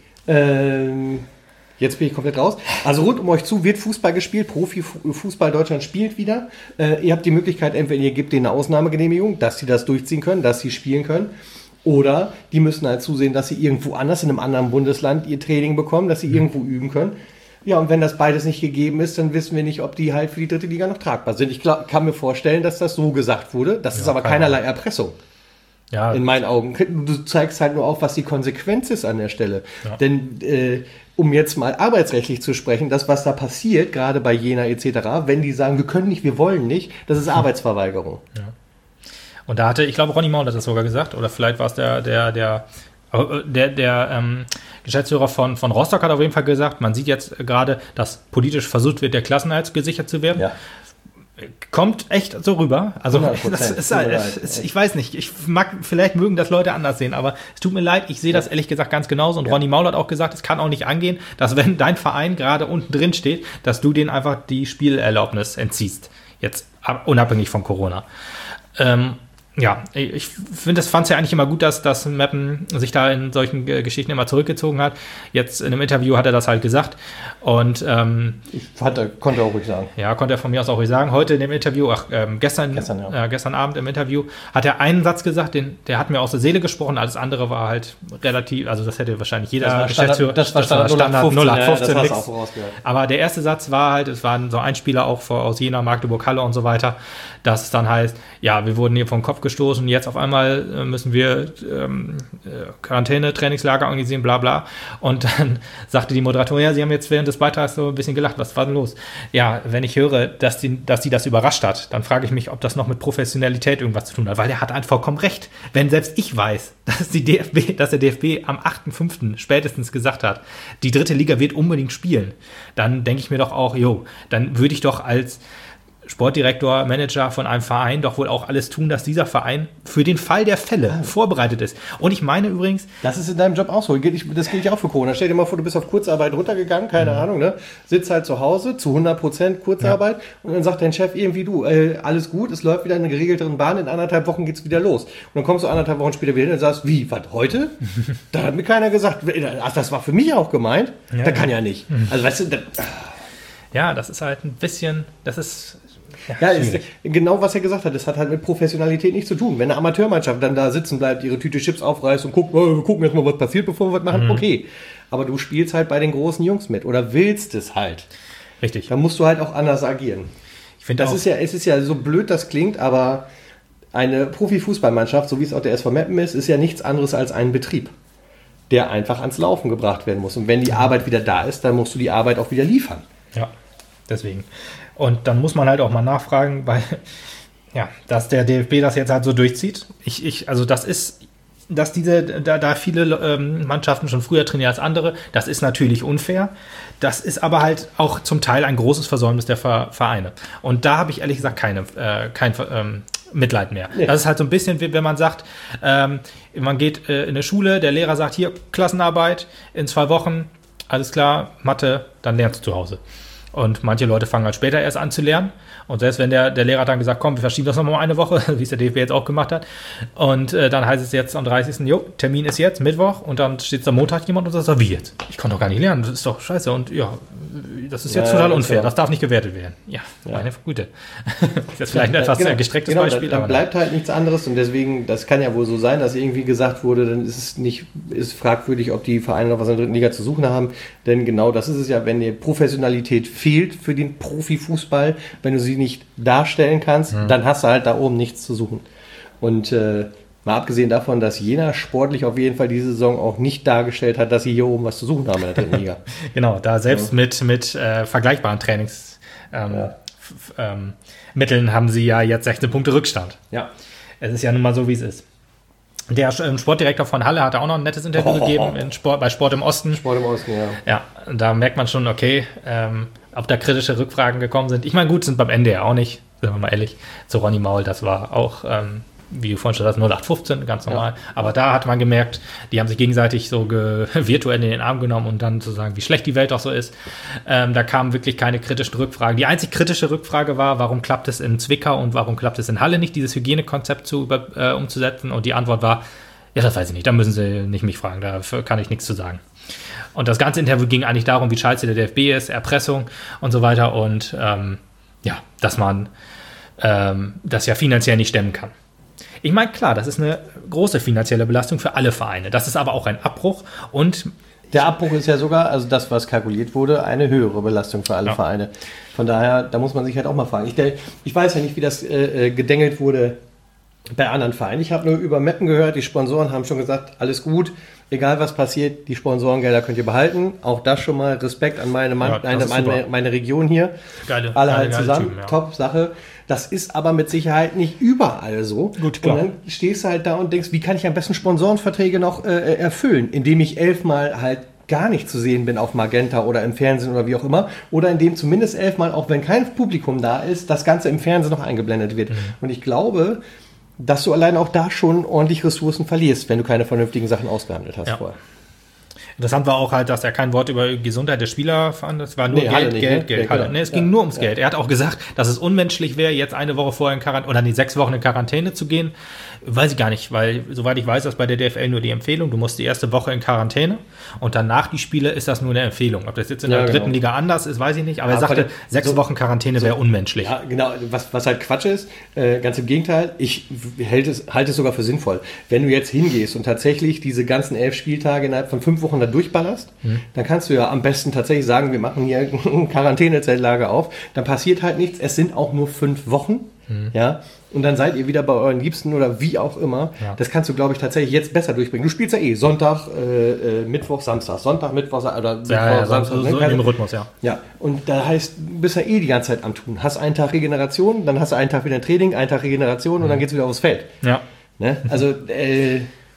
S3: Ähm, jetzt bin ich komplett raus. Also rund um euch zu wird Fußball gespielt, Profifußball Deutschland spielt wieder. Äh, ihr habt die Möglichkeit, entweder ihr gebt denen eine Ausnahmegenehmigung, dass sie das durchziehen können, dass sie spielen können. Oder die müssen halt zusehen, dass sie irgendwo anders in einem anderen Bundesland ihr Training bekommen, dass sie mhm. irgendwo üben können. Ja, und wenn das beides nicht gegeben ist, dann wissen wir nicht, ob die halt für die dritte Liga noch tragbar sind. Ich glaub, kann mir vorstellen, dass das so gesagt wurde. Das ja, ist aber keinerlei Erpressung. Ja. In meinen Augen. Du zeigst halt nur auf, was die Konsequenz ist an der Stelle. Ja. Denn äh, um jetzt mal arbeitsrechtlich zu sprechen, das, was da passiert, gerade bei Jena et cetera, wenn die sagen, wir können nicht, wir wollen nicht, das ist Arbeitsverweigerung.
S2: Ja. Und da hatte, ich glaube, Ronny Maul hat das sogar gesagt, oder vielleicht war es der, der, der Der, der ähm, Geschäftsführer von, von Rostock hat auf jeden Fall gesagt, man sieht jetzt gerade, dass politisch versucht wird, der Klassenerhalt gesichert zu werden. Ja. Kommt echt so rüber. Also das ist, das ist, ich weiß nicht, ich mag, vielleicht mögen das Leute anders sehen, aber es tut mir leid, ich sehe das ehrlich gesagt ganz genauso. Und ja. Ronny Maul hat auch gesagt, es kann auch nicht angehen, dass wenn dein Verein gerade unten drin steht, dass du denen einfach die Spielerlaubnis entziehst. Jetzt unabhängig von Corona. Ähm, Ja, ich finde, das fand es ja eigentlich immer gut, dass, dass Meppen sich da in solchen G- Geschichten immer zurückgezogen hat. Jetzt in einem Interview hat er das halt gesagt. Und ähm,
S3: ich fand, er konnte er auch ruhig sagen.
S2: Ja, konnte er von mir aus auch ruhig sagen. Heute in dem Interview, ach, ähm, gestern,
S3: gestern, ja.
S2: äh, gestern Abend im Interview, hat er einen Satz gesagt, den, der hat mir aus der Seele gesprochen. Alles andere war halt relativ, also das hätte wahrscheinlich jeder
S3: das
S2: Geschäftsführer.
S3: Das war Standard, Standard
S2: null acht fünfzehn,
S3: ja,
S2: nix. Aber der erste Satz war halt, es waren so Einspieler auch vor, aus Jena, Magdeburg, Halle und so weiter, dass es dann heißt, ja, wir wurden hier vom Kopf gestoßen, jetzt auf einmal müssen wir ähm, Quarantäne, Trainingslager organisieren, bla bla. Und dann sagte die Moderatorin, ja, sie haben jetzt während des Beitrags so ein bisschen gelacht, was war denn los? Ja, wenn ich höre, dass die, dass die das überrascht hat, dann frage ich mich, ob das noch mit Professionalität irgendwas zu tun hat, weil der hat einfach vollkommen recht. Wenn selbst ich weiß, dass, die D F B, dass der D F B am achten fünften spätestens gesagt hat, die dritte Liga wird unbedingt spielen, dann denke ich mir doch auch, jo, dann würde ich doch als Sportdirektor, Manager von einem Verein doch wohl auch alles tun, dass dieser Verein für den Fall der Fälle oh. vorbereitet ist. Und ich meine übrigens... Das ist in deinem Job auch so. Das gilt ja auch für Corona. Stell dir mal vor, du bist auf Kurzarbeit runtergegangen, keine mhm. Ahnung, ne? Sitzt halt zu Hause, zu hundert Prozent Kurzarbeit, ja. Und dann sagt dein Chef irgendwie, du, äh, alles gut, es läuft wieder in einer geregelteren Bahn, in anderthalb Wochen geht's wieder los. Und dann kommst du anderthalb Wochen später wieder hin und sagst, wie, was, heute? Da hat mir keiner gesagt, ach, das war für mich auch gemeint. Ja, das kann ja nicht. Mhm. Also weißt du... Das, ja, das ist halt ein bisschen, das ist...
S3: Ja, ja ist genau was er gesagt hat, das hat halt mit Professionalität nichts zu tun. Wenn eine Amateurmannschaft dann da sitzen bleibt, ihre Tüte Chips aufreißt und guckt, oh, wir gucken jetzt mal, was passiert, bevor wir was machen, mhm. okay. Aber du spielst halt bei den großen Jungs mit oder willst es halt.
S2: Richtig.
S3: Dann musst du halt auch anders agieren.
S2: Ich finde,
S3: das ist ja, es ist ja so blöd, das klingt, aber eine Profifußballmannschaft, so wie es auch der S V Meppen ist, ist ja nichts anderes als ein Betrieb, der einfach ans Laufen gebracht werden muss. Und wenn die Arbeit wieder da ist, dann musst du die Arbeit auch wieder liefern.
S2: Ja, deswegen. Und dann muss man halt auch mal nachfragen, weil, ja, dass der D F B das jetzt halt so durchzieht. Ich, ich, also das ist dass diese, da, da viele ähm, Mannschaften schon früher trainieren als andere, das ist natürlich unfair. Das ist aber halt auch zum Teil ein großes Versäumnis der Vereine. Und da habe ich ehrlich gesagt keine, äh, kein ähm, Mitleid mehr. Nee. Das ist halt so ein bisschen, wie wenn man sagt, ähm, man geht äh, in eine Schule, der Lehrer sagt, hier, Klassenarbeit in zwei Wochen, alles klar, Mathe, dann lernst du zu Hause. Und manche Leute fangen halt später erst an zu lernen. Und selbst wenn der, der Lehrer dann gesagt, komm, wir verschieben das nochmal eine Woche, wie es der D F B jetzt auch gemacht hat. Und äh, dann heißt es jetzt am dreißigsten Jo, Termin ist jetzt, Mittwoch. Und dann steht am Montag jemand und sagt, wie jetzt? Ich kann doch gar nicht lernen, das ist doch scheiße. Und ja, das ist jetzt ja, total unfair, das darf nicht gewertet werden. Ja, ja. Meine Güte. Das ist jetzt vielleicht ein etwas genau, gestrecktes
S3: genau,
S2: Beispiel.
S3: Da, da bleibt halt nichts anderes. Und deswegen, das kann ja wohl so sein, dass irgendwie gesagt wurde, dann ist es nicht, ist fragwürdig, ob die Vereine noch was in der dritten Liga zu suchen haben. Denn genau das ist es ja, wenn die Professionalität fehlt für den Profifußball, wenn du sie nicht darstellen kannst, mhm. dann hast du halt da oben nichts zu suchen. Und äh, mal abgesehen davon, dass Jena sportlich auf jeden Fall diese Saison auch nicht dargestellt hat, dass sie hier oben was zu suchen haben in der dritten Liga.
S2: Genau, da selbst ja. mit, mit äh, vergleichbaren Trainingsmitteln ähm, ja. f- ähm, Mitteln haben sie ja jetzt sechzehn Punkte Rückstand.
S3: Ja.
S2: Es ist ja nun mal so, wie es ist. Der Sportdirektor von Halle hat auch noch ein nettes Interview oh, gegeben in Sport, bei Sport im Osten.
S3: Sport im Osten, ja.
S2: Ja, da merkt man schon, okay, ähm, ob da kritische Rückfragen gekommen sind. Ich meine, gut, sind beim Ende ja auch nicht, sind wir mal ehrlich, zu Ronny Maul, das war auch, ähm, wie du vorhin schon sagst, null acht fünfzehn, ganz normal. Ja. Aber da hat man gemerkt, die haben sich gegenseitig so ge- virtuell in den Arm genommen und dann zu sagen, wie schlecht die Welt doch so ist. Ähm, da kamen wirklich keine kritischen Rückfragen. Die einzig kritische Rückfrage war, warum klappt es in Zwickau und warum klappt es in Halle nicht, dieses Hygienekonzept zu über, äh, umzusetzen? Und die Antwort war, ja, das weiß ich nicht, da müssen Sie nicht mich fragen, dafür kann ich nichts zu sagen. Und das ganze Interview ging eigentlich darum, wie scheiße der D F B ist, Erpressung und so weiter und ähm, ja, dass man ähm, das ja finanziell nicht stemmen kann. Ich meine, klar, das ist eine große finanzielle Belastung für alle Vereine. Das ist aber auch ein Abbruch und
S3: der Abbruch ist ja sogar, also das, was kalkuliert wurde, eine höhere Belastung für alle ja. Vereine. Von daher, da muss man sich halt auch mal fragen. Ich, ich weiß ja nicht, wie das äh, gedengelt wurde bei anderen Vereinen. Ich habe nur über Meppen gehört, die Sponsoren haben schon gesagt, alles gut, egal was passiert, die Sponsorengelder könnt ihr behalten. Auch das schon mal Respekt an meine, Mann, ja, meine, meine, meine Region hier.
S2: Geile,
S3: alle
S2: geile,
S3: halt zusammen,
S2: Typen, ja.
S3: Top Sache. Das ist aber mit Sicherheit nicht überall so.
S2: Gut, klar.
S3: Und dann stehst du halt da und denkst, wie kann ich am besten Sponsorenverträge noch äh, erfüllen, indem ich elfmal halt gar nicht zu sehen bin auf Magenta oder im Fernsehen oder wie auch immer, oder indem zumindest elfmal, auch wenn kein Publikum da ist, das Ganze im Fernsehen noch eingeblendet wird. Mhm. Und ich glaube, dass du allein auch da schon ordentlich Ressourcen verlierst, wenn du keine vernünftigen Sachen ausgehandelt hast
S2: ja.
S3: vorher.
S2: Interessant war auch halt, dass er kein Wort über Gesundheit der Spieler fand. Es war nur
S3: nee,
S2: Geld,
S3: nicht,
S2: Geld,
S3: ne?
S2: Geld.
S3: Ja,
S2: Geld. Nee, es ging
S3: ja,
S2: nur ums
S3: ja.
S2: Geld. Er hat auch gesagt, dass es unmenschlich wäre, jetzt eine Woche vorher in Quarantäne oder nee, sechs Wochen in Quarantäne zu gehen. Weiß ich gar nicht, weil soweit ich weiß, ist bei der D F L nur die Empfehlung. Du musst die erste Woche in Quarantäne und danach die Spiele ist das nur eine Empfehlung. Ob das jetzt in ja, der dritten genau. Liga anders ist, weiß ich nicht. Aber ja, er sagte, sechs so, Wochen Quarantäne so, wäre unmenschlich.
S3: Ja, genau. Was, was halt Quatsch ist, äh, ganz im Gegenteil, ich halte es, halte es sogar für sinnvoll. Wenn du jetzt hingehst und tatsächlich diese ganzen elf Spieltage innerhalb von fünf Wochen da durchballerst, hm. dann kannst du ja am besten tatsächlich sagen, wir machen hier ein Quarantänezeltlager auf. Dann passiert halt nichts. Es sind auch nur fünf Wochen. Hm. Ja, und dann seid ihr wieder bei euren Liebsten oder wie auch immer. Ja. Das kannst du, glaube ich, tatsächlich jetzt besser durchbringen. Du spielst ja eh Sonntag, äh, Mittwoch, Samstag. Sonntag, Mittwoch oder Mittwoch,
S2: ja, ja,
S3: Samstag.
S2: So, so in dem Rhythmus, ja.
S3: Ja, und da heißt, du bist ja eh die ganze Zeit am Tun. Hast einen Tag Regeneration, dann hast du einen Tag wieder Training, einen Tag Regeneration mhm. und dann geht's wieder aufs Feld.
S2: Ja.
S3: Ne? Also, äh,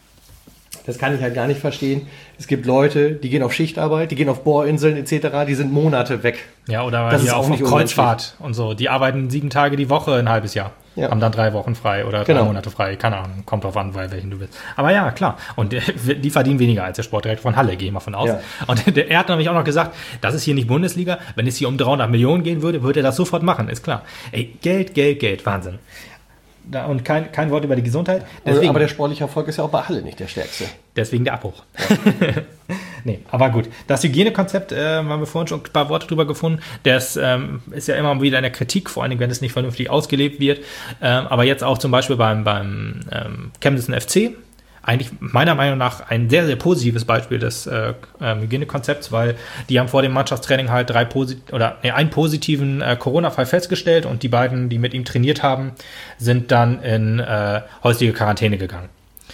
S3: das kann ich halt gar nicht verstehen. Es gibt Leute, die gehen auf Schichtarbeit, die gehen auf Bohrinseln et cetera, die sind Monate weg.
S2: Ja, oder das hier auf, auf Kreuzfahrt und so. Die arbeiten sieben Tage die Woche ein halbes Jahr. Ja. Haben dann drei Wochen frei oder drei genau. Monate frei. Keine Ahnung, kommt drauf an, bei welchen du bist. Aber ja, klar. Und die verdienen weniger als der Sportdirektor von Halle, gehe ich mal von aus. Ja. Und der, er hat nämlich auch noch gesagt, das ist hier nicht Bundesliga. Wenn es hier um dreihundert Millionen gehen würde, würde er das sofort machen, ist klar. Ey, Geld, Geld, Geld, Wahnsinn. Da, und kein, kein Wort über die Gesundheit.
S3: Deswegen, aber der sportliche Erfolg ist ja auch bei Halle nicht der stärkste.
S2: Deswegen der Abbruch. Nee, aber gut. Das Hygienekonzept, äh, haben wir vorhin schon ein paar Worte drüber gefunden. Das ähm, ist ja immer wieder in der Kritik, vor allem wenn es nicht vernünftig ausgelebt wird. Ähm, aber jetzt auch zum Beispiel beim, beim ähm, Chemnitzer F C. Eigentlich meiner Meinung nach ein sehr, sehr positives Beispiel des äh, äh, Hygienekonzepts, weil die haben vor dem Mannschaftstraining halt drei posit- oder nee, einen positiven äh, Corona-Fall festgestellt und die beiden, die mit ihm trainiert haben, sind dann in äh, häusliche Quarantäne gegangen.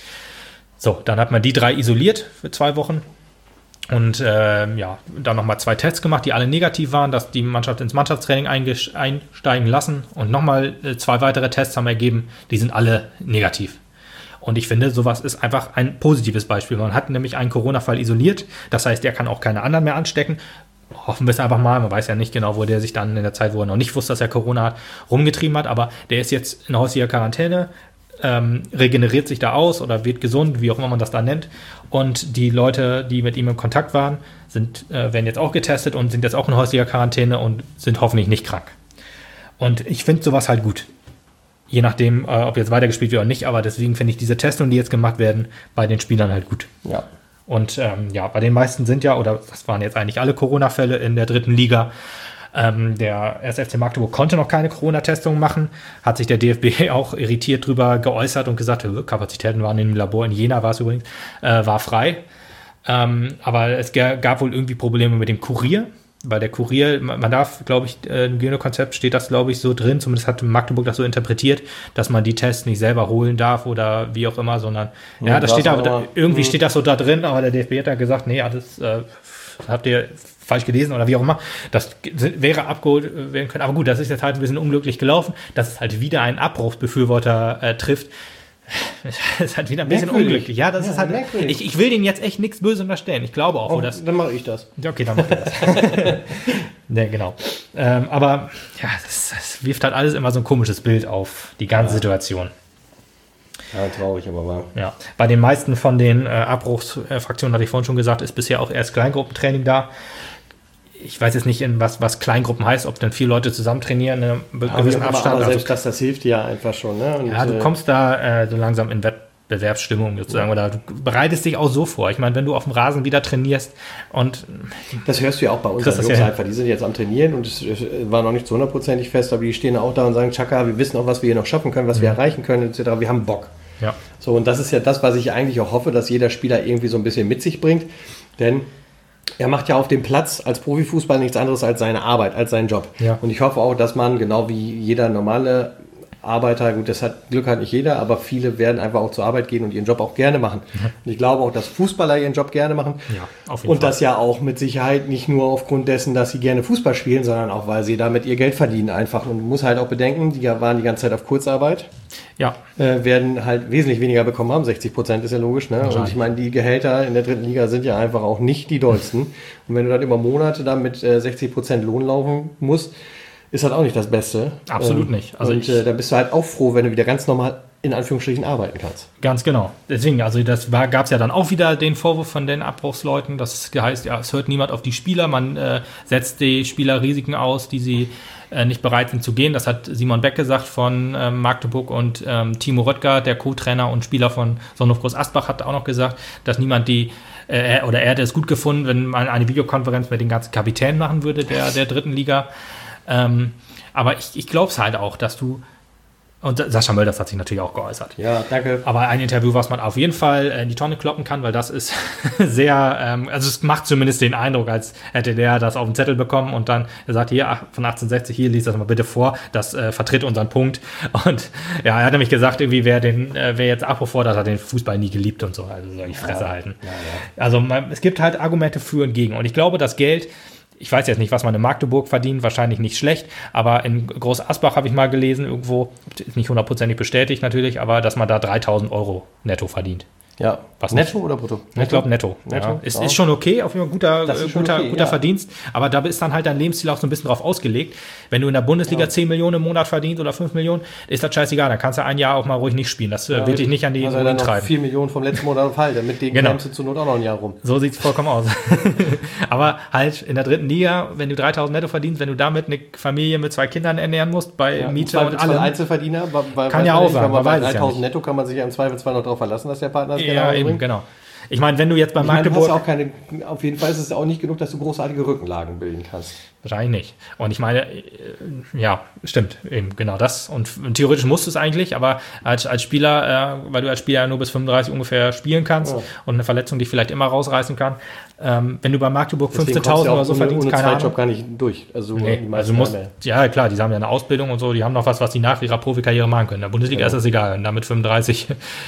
S2: So, dann hat man die drei isoliert für zwei Wochen und äh, ja, dann nochmal zwei Tests gemacht, die alle negativ waren, dass die Mannschaft ins Mannschaftstraining einge- einsteigen lassen und nochmal äh, zwei weitere Tests haben ergeben, die sind alle negativ. Und ich finde, sowas ist einfach ein positives Beispiel. Man hat nämlich einen Corona-Fall isoliert. Das heißt, der kann auch keine anderen mehr anstecken. Hoffen wir es einfach mal. Man weiß ja nicht genau, wo der sich dann in der Zeit, wo er noch nicht wusste, dass er Corona hat, rumgetrieben hat. Aber der ist jetzt in häuslicher Quarantäne, ähm, regeneriert sich da aus oder wird gesund, wie auch immer man das da nennt. Und die Leute, die mit ihm in Kontakt waren, sind, äh, werden jetzt auch getestet und sind jetzt auch in häuslicher Quarantäne und sind hoffentlich nicht krank. Und ich finde sowas halt gut. Je nachdem, äh, ob jetzt weitergespielt wird oder nicht. Aber deswegen finde ich diese Testungen, die jetzt gemacht werden, bei den Spielern halt gut.
S3: Ja.
S2: Und ähm, ja, bei den meisten sind ja, oder das waren jetzt eigentlich alle Corona-Fälle in der dritten Liga. Ähm, der erste F C Magdeburg konnte noch keine Corona-Testungen machen, hat sich der D F B auch irritiert drüber geäußert und gesagt, Kapazitäten waren im Labor, in Jena war es übrigens, äh, war frei. Ähm, aber es g- gab wohl irgendwie Probleme mit dem Kurier, weil der Kurier, man, man darf, glaube ich, äh, im Hygienekonzept steht das, glaube ich, so drin, zumindest hat Magdeburg das so interpretiert, dass man die Tests nicht selber holen darf oder wie auch immer, sondern, ja, ja das steht da, da, irgendwie steht das so da drin, aber der D F B hat ja gesagt, nee, das äh, habt ihr falsch gelesen oder wie auch immer, das wäre abgeholt werden können. Aber gut, das ist jetzt halt ein bisschen unglücklich gelaufen, dass es halt wieder einen Abbruchsbefürworter äh, trifft. Das ist halt wieder ein bisschen merkwürdig. Unglücklich. Ja, das ja, ist halt. Ich, ich will denen jetzt echt nichts Böses unterstellen. Ich glaube auch,
S3: oh,
S2: wo das.
S3: Dann mache ich das.
S2: Okay, dann mach ich das. Ja, genau. Ähm, aber ja, das, das wirft halt alles immer so ein komisches Bild auf die ganze ja. Situation.
S3: Ja, traurig, aber wahr.
S2: Ja, bei den meisten von den äh, Abbruchsfraktionen, hatte ich vorhin schon gesagt, ist bisher auch erst Kleingruppentraining da. Ich weiß jetzt nicht, in was, was Kleingruppen heißt, ob dann vier Leute zusammen trainieren in einem
S3: ja,
S2: gewissen
S3: aber,
S2: Abstand.
S3: Aber selbst
S2: also,
S3: das, das hilft dir ja einfach schon. Ne? Und,
S2: ja, du kommst da äh, so langsam in Wettbewerbsstimmung sozusagen ja. oder du bereitest dich auch so vor. Ich meine, wenn du auf dem Rasen wieder trainierst und...
S3: Das hörst du ja auch bei unseren Jungs ja einfach. Die sind jetzt am Trainieren und es war noch nicht so hundertprozentig fest, aber die stehen auch da und sagen, Chaka, wir wissen auch, was wir hier noch schaffen können, was mhm. wir erreichen können, et cetera. Wir haben Bock.
S2: Ja.
S3: So, und das ist ja das, was ich eigentlich auch hoffe, dass jeder Spieler irgendwie so ein bisschen mit sich bringt. Denn er macht ja auf dem Platz als Profifußball nichts anderes als seine Arbeit, als seinen Job.
S2: Ja.
S3: Und ich hoffe auch, dass man, genau wie jeder normale Arbeiter, gut, das hat Glück hat nicht jeder, aber viele werden einfach auch zur Arbeit gehen und ihren Job auch gerne machen. Mhm. Und ich glaube auch, dass Fußballer ihren Job gerne machen.
S2: Ja, auf jeden
S3: und
S2: Fall.
S3: das ja auch mit Sicherheit nicht nur aufgrund dessen, dass sie gerne Fußball spielen, sondern auch, weil sie damit ihr Geld verdienen einfach. Und man muss halt auch bedenken, die waren die ganze Zeit auf Kurzarbeit.
S2: Ja.
S3: Äh, werden halt wesentlich weniger bekommen haben. sechzig Prozent ist ja logisch. Ne? Und ich meine, die Gehälter in der dritten Liga sind ja einfach auch nicht die dollsten. Und wenn du dann über Monate dann mit äh, sechzig Prozent Lohn laufen musst, ist halt auch nicht das Beste.
S2: Absolut
S3: ähm,
S2: nicht. Also
S3: und äh, da bist du halt auch froh, wenn du wieder ganz normal in Anführungsstrichen arbeiten kannst.
S2: Ganz genau. Deswegen, also das gab es ja dann auch wieder den Vorwurf von den Abbruchsleuten, das heißt, ja, es hört niemand auf die Spieler, man äh, setzt die Spieler Risiken aus, die sie äh, nicht bereit sind zu gehen. Das hat Simon Beck gesagt von ähm, Magdeburg und ähm, Timo Röttger, der Co-Trainer und Spieler von Sonnenhof Groß Asbach, hat auch noch gesagt, dass niemand die äh, oder er hätte es gut gefunden, wenn man eine Videokonferenz mit den ganzen Kapitänen machen würde, der, der dritten Liga. Ähm, aber ich, ich glaube es halt auch, dass du, und Sascha Mölders hat sich natürlich auch geäußert.
S3: Ja, danke.
S2: Aber ein Interview, was man auf jeden Fall in die Tonne kloppen kann, weil das ist sehr, ähm, also es macht zumindest den Eindruck, als hätte der das auf den Zettel bekommen und dann er sagt, hier ach, von achtzehnhundertsechzig, hier, lies das mal bitte vor, das äh, vertritt unseren Punkt. Und ja, er hat nämlich gesagt, irgendwie wer den, äh, wer jetzt Abbruch fordert, hat den Fußball nie geliebt und so, also soll ich Fresse
S3: ja.
S2: halten.
S3: Ja, ja.
S2: Also man, es gibt halt Argumente für und gegen und ich glaube, das Geld, ich weiß jetzt nicht, was man in Magdeburg verdient, wahrscheinlich nicht schlecht, aber in Groß Asbach habe ich mal gelesen, irgendwo, nicht hundertprozentig bestätigt natürlich, aber dass man da dreitausend Euro netto verdient.
S3: Ja,
S2: was
S3: netto oder brutto?
S2: Ich glaube netto. netto. Ja. Ist, ist schon okay, auf jeden Fall guter, äh, guter, okay, guter ja. Verdienst, aber da ist dann halt dein Lebensstil auch so ein bisschen drauf ausgelegt. Wenn du in der Bundesliga ja. zehn Millionen im Monat verdienst oder fünf Millionen, ist das scheißegal, dann kannst du ein Jahr auch mal ruhig nicht spielen. Das ja, wird dich nicht an die
S3: also
S2: Uhren treiben.
S3: vier Millionen vom letzten Monat auf Halde, mit denen
S2: genau.
S3: kommst du zur Not auch noch ein Jahr rum.
S2: So sieht es vollkommen aus. Aber halt in der dritten Liga, wenn du dreitausend netto verdienst, wenn du damit eine Familie mit zwei Kindern ernähren musst, bei ja, Miete und allem.
S3: Einzelverdiener, weil,
S2: kann ja auch sein.
S3: Bei dreitausend netto kann man sich ja im Zweifelsfall noch darauf verlassen, dass der Partner das
S2: ja, eben, genau. Ich meine, wenn du jetzt bei ich Magdeburg...
S3: Meine, du hast auch keine, auf jeden Fall ist es auch nicht genug, dass du großartige Rückenlagen bilden kannst.
S2: Wahrscheinlich nicht. Und ich meine, ja, stimmt, eben genau das. Und theoretisch musst du es eigentlich, aber als, als Spieler, äh, weil du als Spieler nur bis fünfunddreißig ungefähr spielen kannst ja. und eine Verletzung dich vielleicht immer rausreißen kann, ähm, wenn du bei Magdeburg fünfzehntausend oder so verdienst,
S3: keine Ahnung. Job gar nicht durch. Also,
S2: nee, also musst, ja klar, die haben ja eine Ausbildung und so, die haben noch was, was die nach ihrer Profikarriere machen können. In der Bundesliga ja. ist das egal. Wenn du mit fünfunddreißig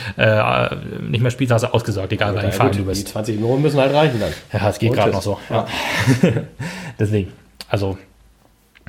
S2: äh, nicht mehr spielst, hast du ausgesorgt, egal, ja, bei den Verein du bist.
S3: Die zwanzig Millionen müssen halt reichen dann.
S2: Ja, das geht gerade noch so. Ja. Deswegen. Also,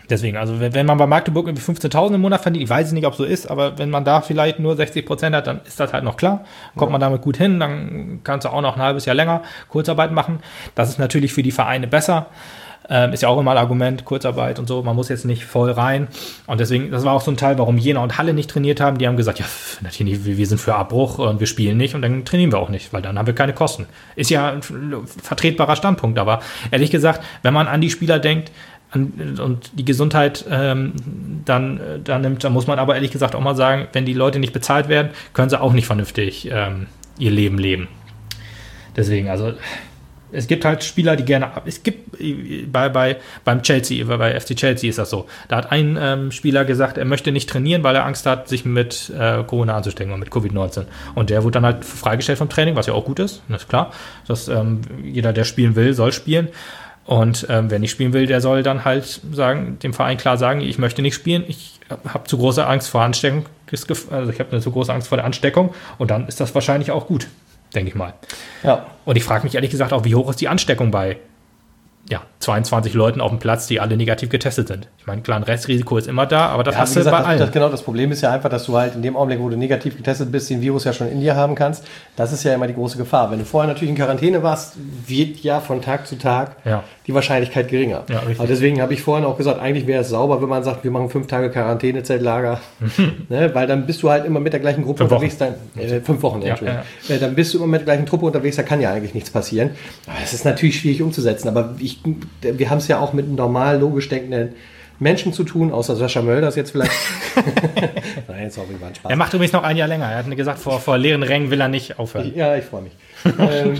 S2: Deswegen, also wenn, wenn man bei Magdeburg irgendwie fünfzehntausend im Monat verdient, ich weiß nicht, ob so ist, aber wenn man da vielleicht nur sechzig Prozent hat, dann ist das halt noch klar. Kommt ja. man damit gut hin, dann kannst du auch noch ein halbes Jahr länger Kurzarbeit machen. Das ist natürlich für die Vereine besser. Ähm, ist ja auch immer ein Argument, Kurzarbeit und so, man muss jetzt nicht voll rein. Und deswegen, das war auch so ein Teil, warum Jena und Halle nicht trainiert haben. Die haben gesagt, ja, natürlich, wir sind für Abbruch und wir spielen nicht und dann trainieren wir auch nicht, weil dann haben wir keine Kosten. Ist ja ein vertretbarer Standpunkt, aber ehrlich gesagt, wenn man an die Spieler denkt, und die Gesundheit ähm, dann, dann nimmt, dann muss man aber ehrlich gesagt auch mal sagen, wenn die Leute nicht bezahlt werden, können sie auch nicht vernünftig ähm, ihr Leben leben. Deswegen, also es gibt halt Spieler, die gerne ab. Es gibt bei, bei beim Chelsea, bei F C Chelsea ist das so. Da hat ein ähm, Spieler gesagt, er möchte nicht trainieren, weil er Angst hat, sich mit äh, Corona anzustecken und mit Covid neunzehn. Und der wurde dann halt freigestellt vom Training, was ja auch gut ist, das ist klar. Dass ähm, jeder, der spielen will, soll spielen. Und ähm, wer nicht spielen will, der soll dann halt sagen, dem Verein klar sagen, ich möchte nicht spielen, ich habe zu große Angst vor Ansteckung, also ich habe eine zu große Angst vor der Ansteckung und dann ist das wahrscheinlich auch gut, denke ich mal. Ja. Und ich frage mich ehrlich gesagt auch, wie hoch ist die Ansteckung bei ja, zweiundzwanzig Leuten auf dem Platz, die alle negativ getestet sind. Ich meine, klar, ein Restrisiko ist immer da, aber das ja, hast du bei
S3: das,
S2: allen.
S3: Das, genau, das Problem ist ja einfach, dass du halt in dem Augenblick, wo du negativ getestet bist, den Virus ja schon in dir haben kannst. Das ist ja immer die große Gefahr. Wenn du vorher natürlich in Quarantäne warst, wird ja von Tag zu Tag ja. die Wahrscheinlichkeit geringer. Ja, aber deswegen habe ich vorhin auch gesagt, eigentlich wäre es sauber, wenn man sagt, wir machen fünf Tage Quarantäne-Zeltlager. ne? Weil dann bist du halt immer mit der gleichen Gruppe
S2: fünf
S3: unterwegs. Dann, äh, fünf Wochen, ja, ja. Äh, dann bist du immer mit der gleichen Truppe unterwegs, da kann ja eigentlich nichts passieren. Aber es ist natürlich schwierig umzusetzen. Aber ich, wir haben haben es ja auch mit normal logisch denkenden Menschen zu tun, außer Sascha Mölders jetzt vielleicht.
S2: Nein, jetzt auch über Spaß. Er macht übrigens noch ein Jahr länger. Er hat gesagt, vor, vor leeren Rängen will er nicht aufhören.
S3: Ja, ich freue mich. ähm,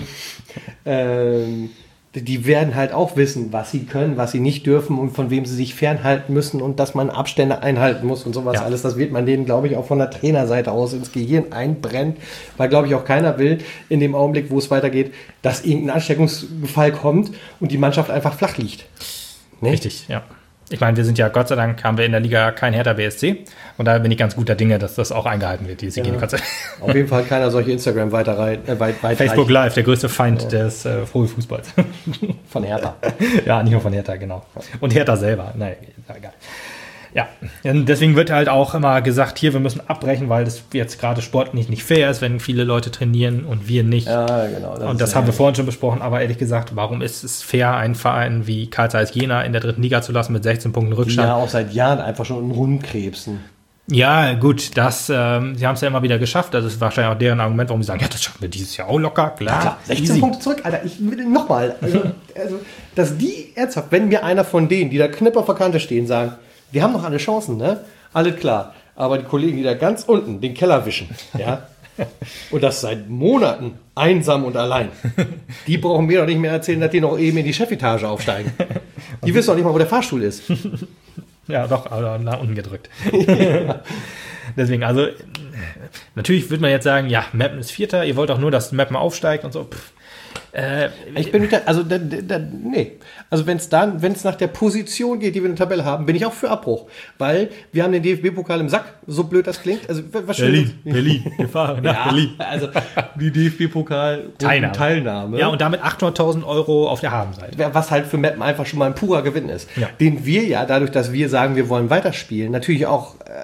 S3: ähm, die werden halt auch wissen, was sie können, was sie nicht dürfen und von wem sie sich fernhalten müssen und dass man Abstände einhalten muss und sowas ja. alles. Das wird man denen, glaube ich, auch von der Trainerseite aus ins Gehirn einbrennt, weil, glaube ich, auch keiner will in dem Augenblick, wo es weitergeht, dass irgendein Ansteckungsfall kommt und die Mannschaft einfach flach liegt.
S2: Ne? Richtig, ja. Ich meine, wir sind ja, Gott sei Dank, haben wir in der Liga kein Hertha B S C. Und da bin ich ganz guter Dinge, dass das auch eingehalten wird, diese
S3: ja. Hygienekonzept. Auf jeden Fall keiner solche Instagram weiter rein, äh, weit, weit
S2: Facebook reichen. Live, der größte Feind ja. des äh, Profifußballs.
S3: Von Hertha.
S2: Ja, nicht nur von Hertha, genau. Und Hertha selber. Nein, egal. Ja, deswegen wird halt auch immer gesagt, hier, wir müssen abbrechen, weil das jetzt gerade sportlich nicht fair ist, wenn viele Leute trainieren und wir nicht.
S3: Ja, genau.
S2: Das und das haben wir vorhin schon besprochen, aber ehrlich gesagt, warum ist es fair, einen Verein wie Carl Zeiss Jena in der dritten Liga zu lassen mit sechzehn Punkten Rückstand?
S3: Ja, auch seit Jahren einfach schon in Rundkrebsen.
S2: Ja, gut, das, ähm, sie haben es ja immer wieder geschafft, das ist wahrscheinlich auch deren Argument, warum sie sagen, ja, das schaffen wir dieses Jahr auch locker, klar. Ja, klar,
S3: sechzehn easy. Punkte zurück, Alter, ich will nochmal, also, also, dass die ernsthaft, wenn mir einer von denen, die da knipper vor Kante stehen, sagen, wir haben noch alle Chancen, ne? Alles klar. Aber die Kollegen, die da ganz unten den Keller wischen, ja, und das seit Monaten einsam und allein, die brauchen mir doch nicht mehr erzählen, dass die noch eben in die Chefetage aufsteigen. Die wissen doch nicht mal, wo der Fahrstuhl ist.
S2: Ja, doch, aber nach unten gedrückt. Ja. Deswegen, also, natürlich würde man jetzt sagen, ja, Meppen ist Vierter, ihr wollt auch nur, dass Meppen aufsteigt und so. Pff.
S3: Äh, ich bin nicht da, also da, da, nee. Also wenn es dann, wenn es nach der Position geht, die wir in der Tabelle haben, bin ich auch für Abbruch, weil wir haben den D F B-Pokal im Sack, so blöd das klingt. Also was
S2: Berlin, schön, Berlin, gefahren nach
S3: ja,
S2: Berlin.
S3: Also die D F B-Pokal
S2: Teilnahme.
S3: Teilnahme.
S2: Ja, und damit achthunderttausend Euro auf der Habenseite.
S3: Was halt für Meppen einfach schon mal ein purer Gewinn ist,
S2: ja.
S3: den wir ja dadurch, dass wir sagen, wir wollen weiterspielen, natürlich auch äh,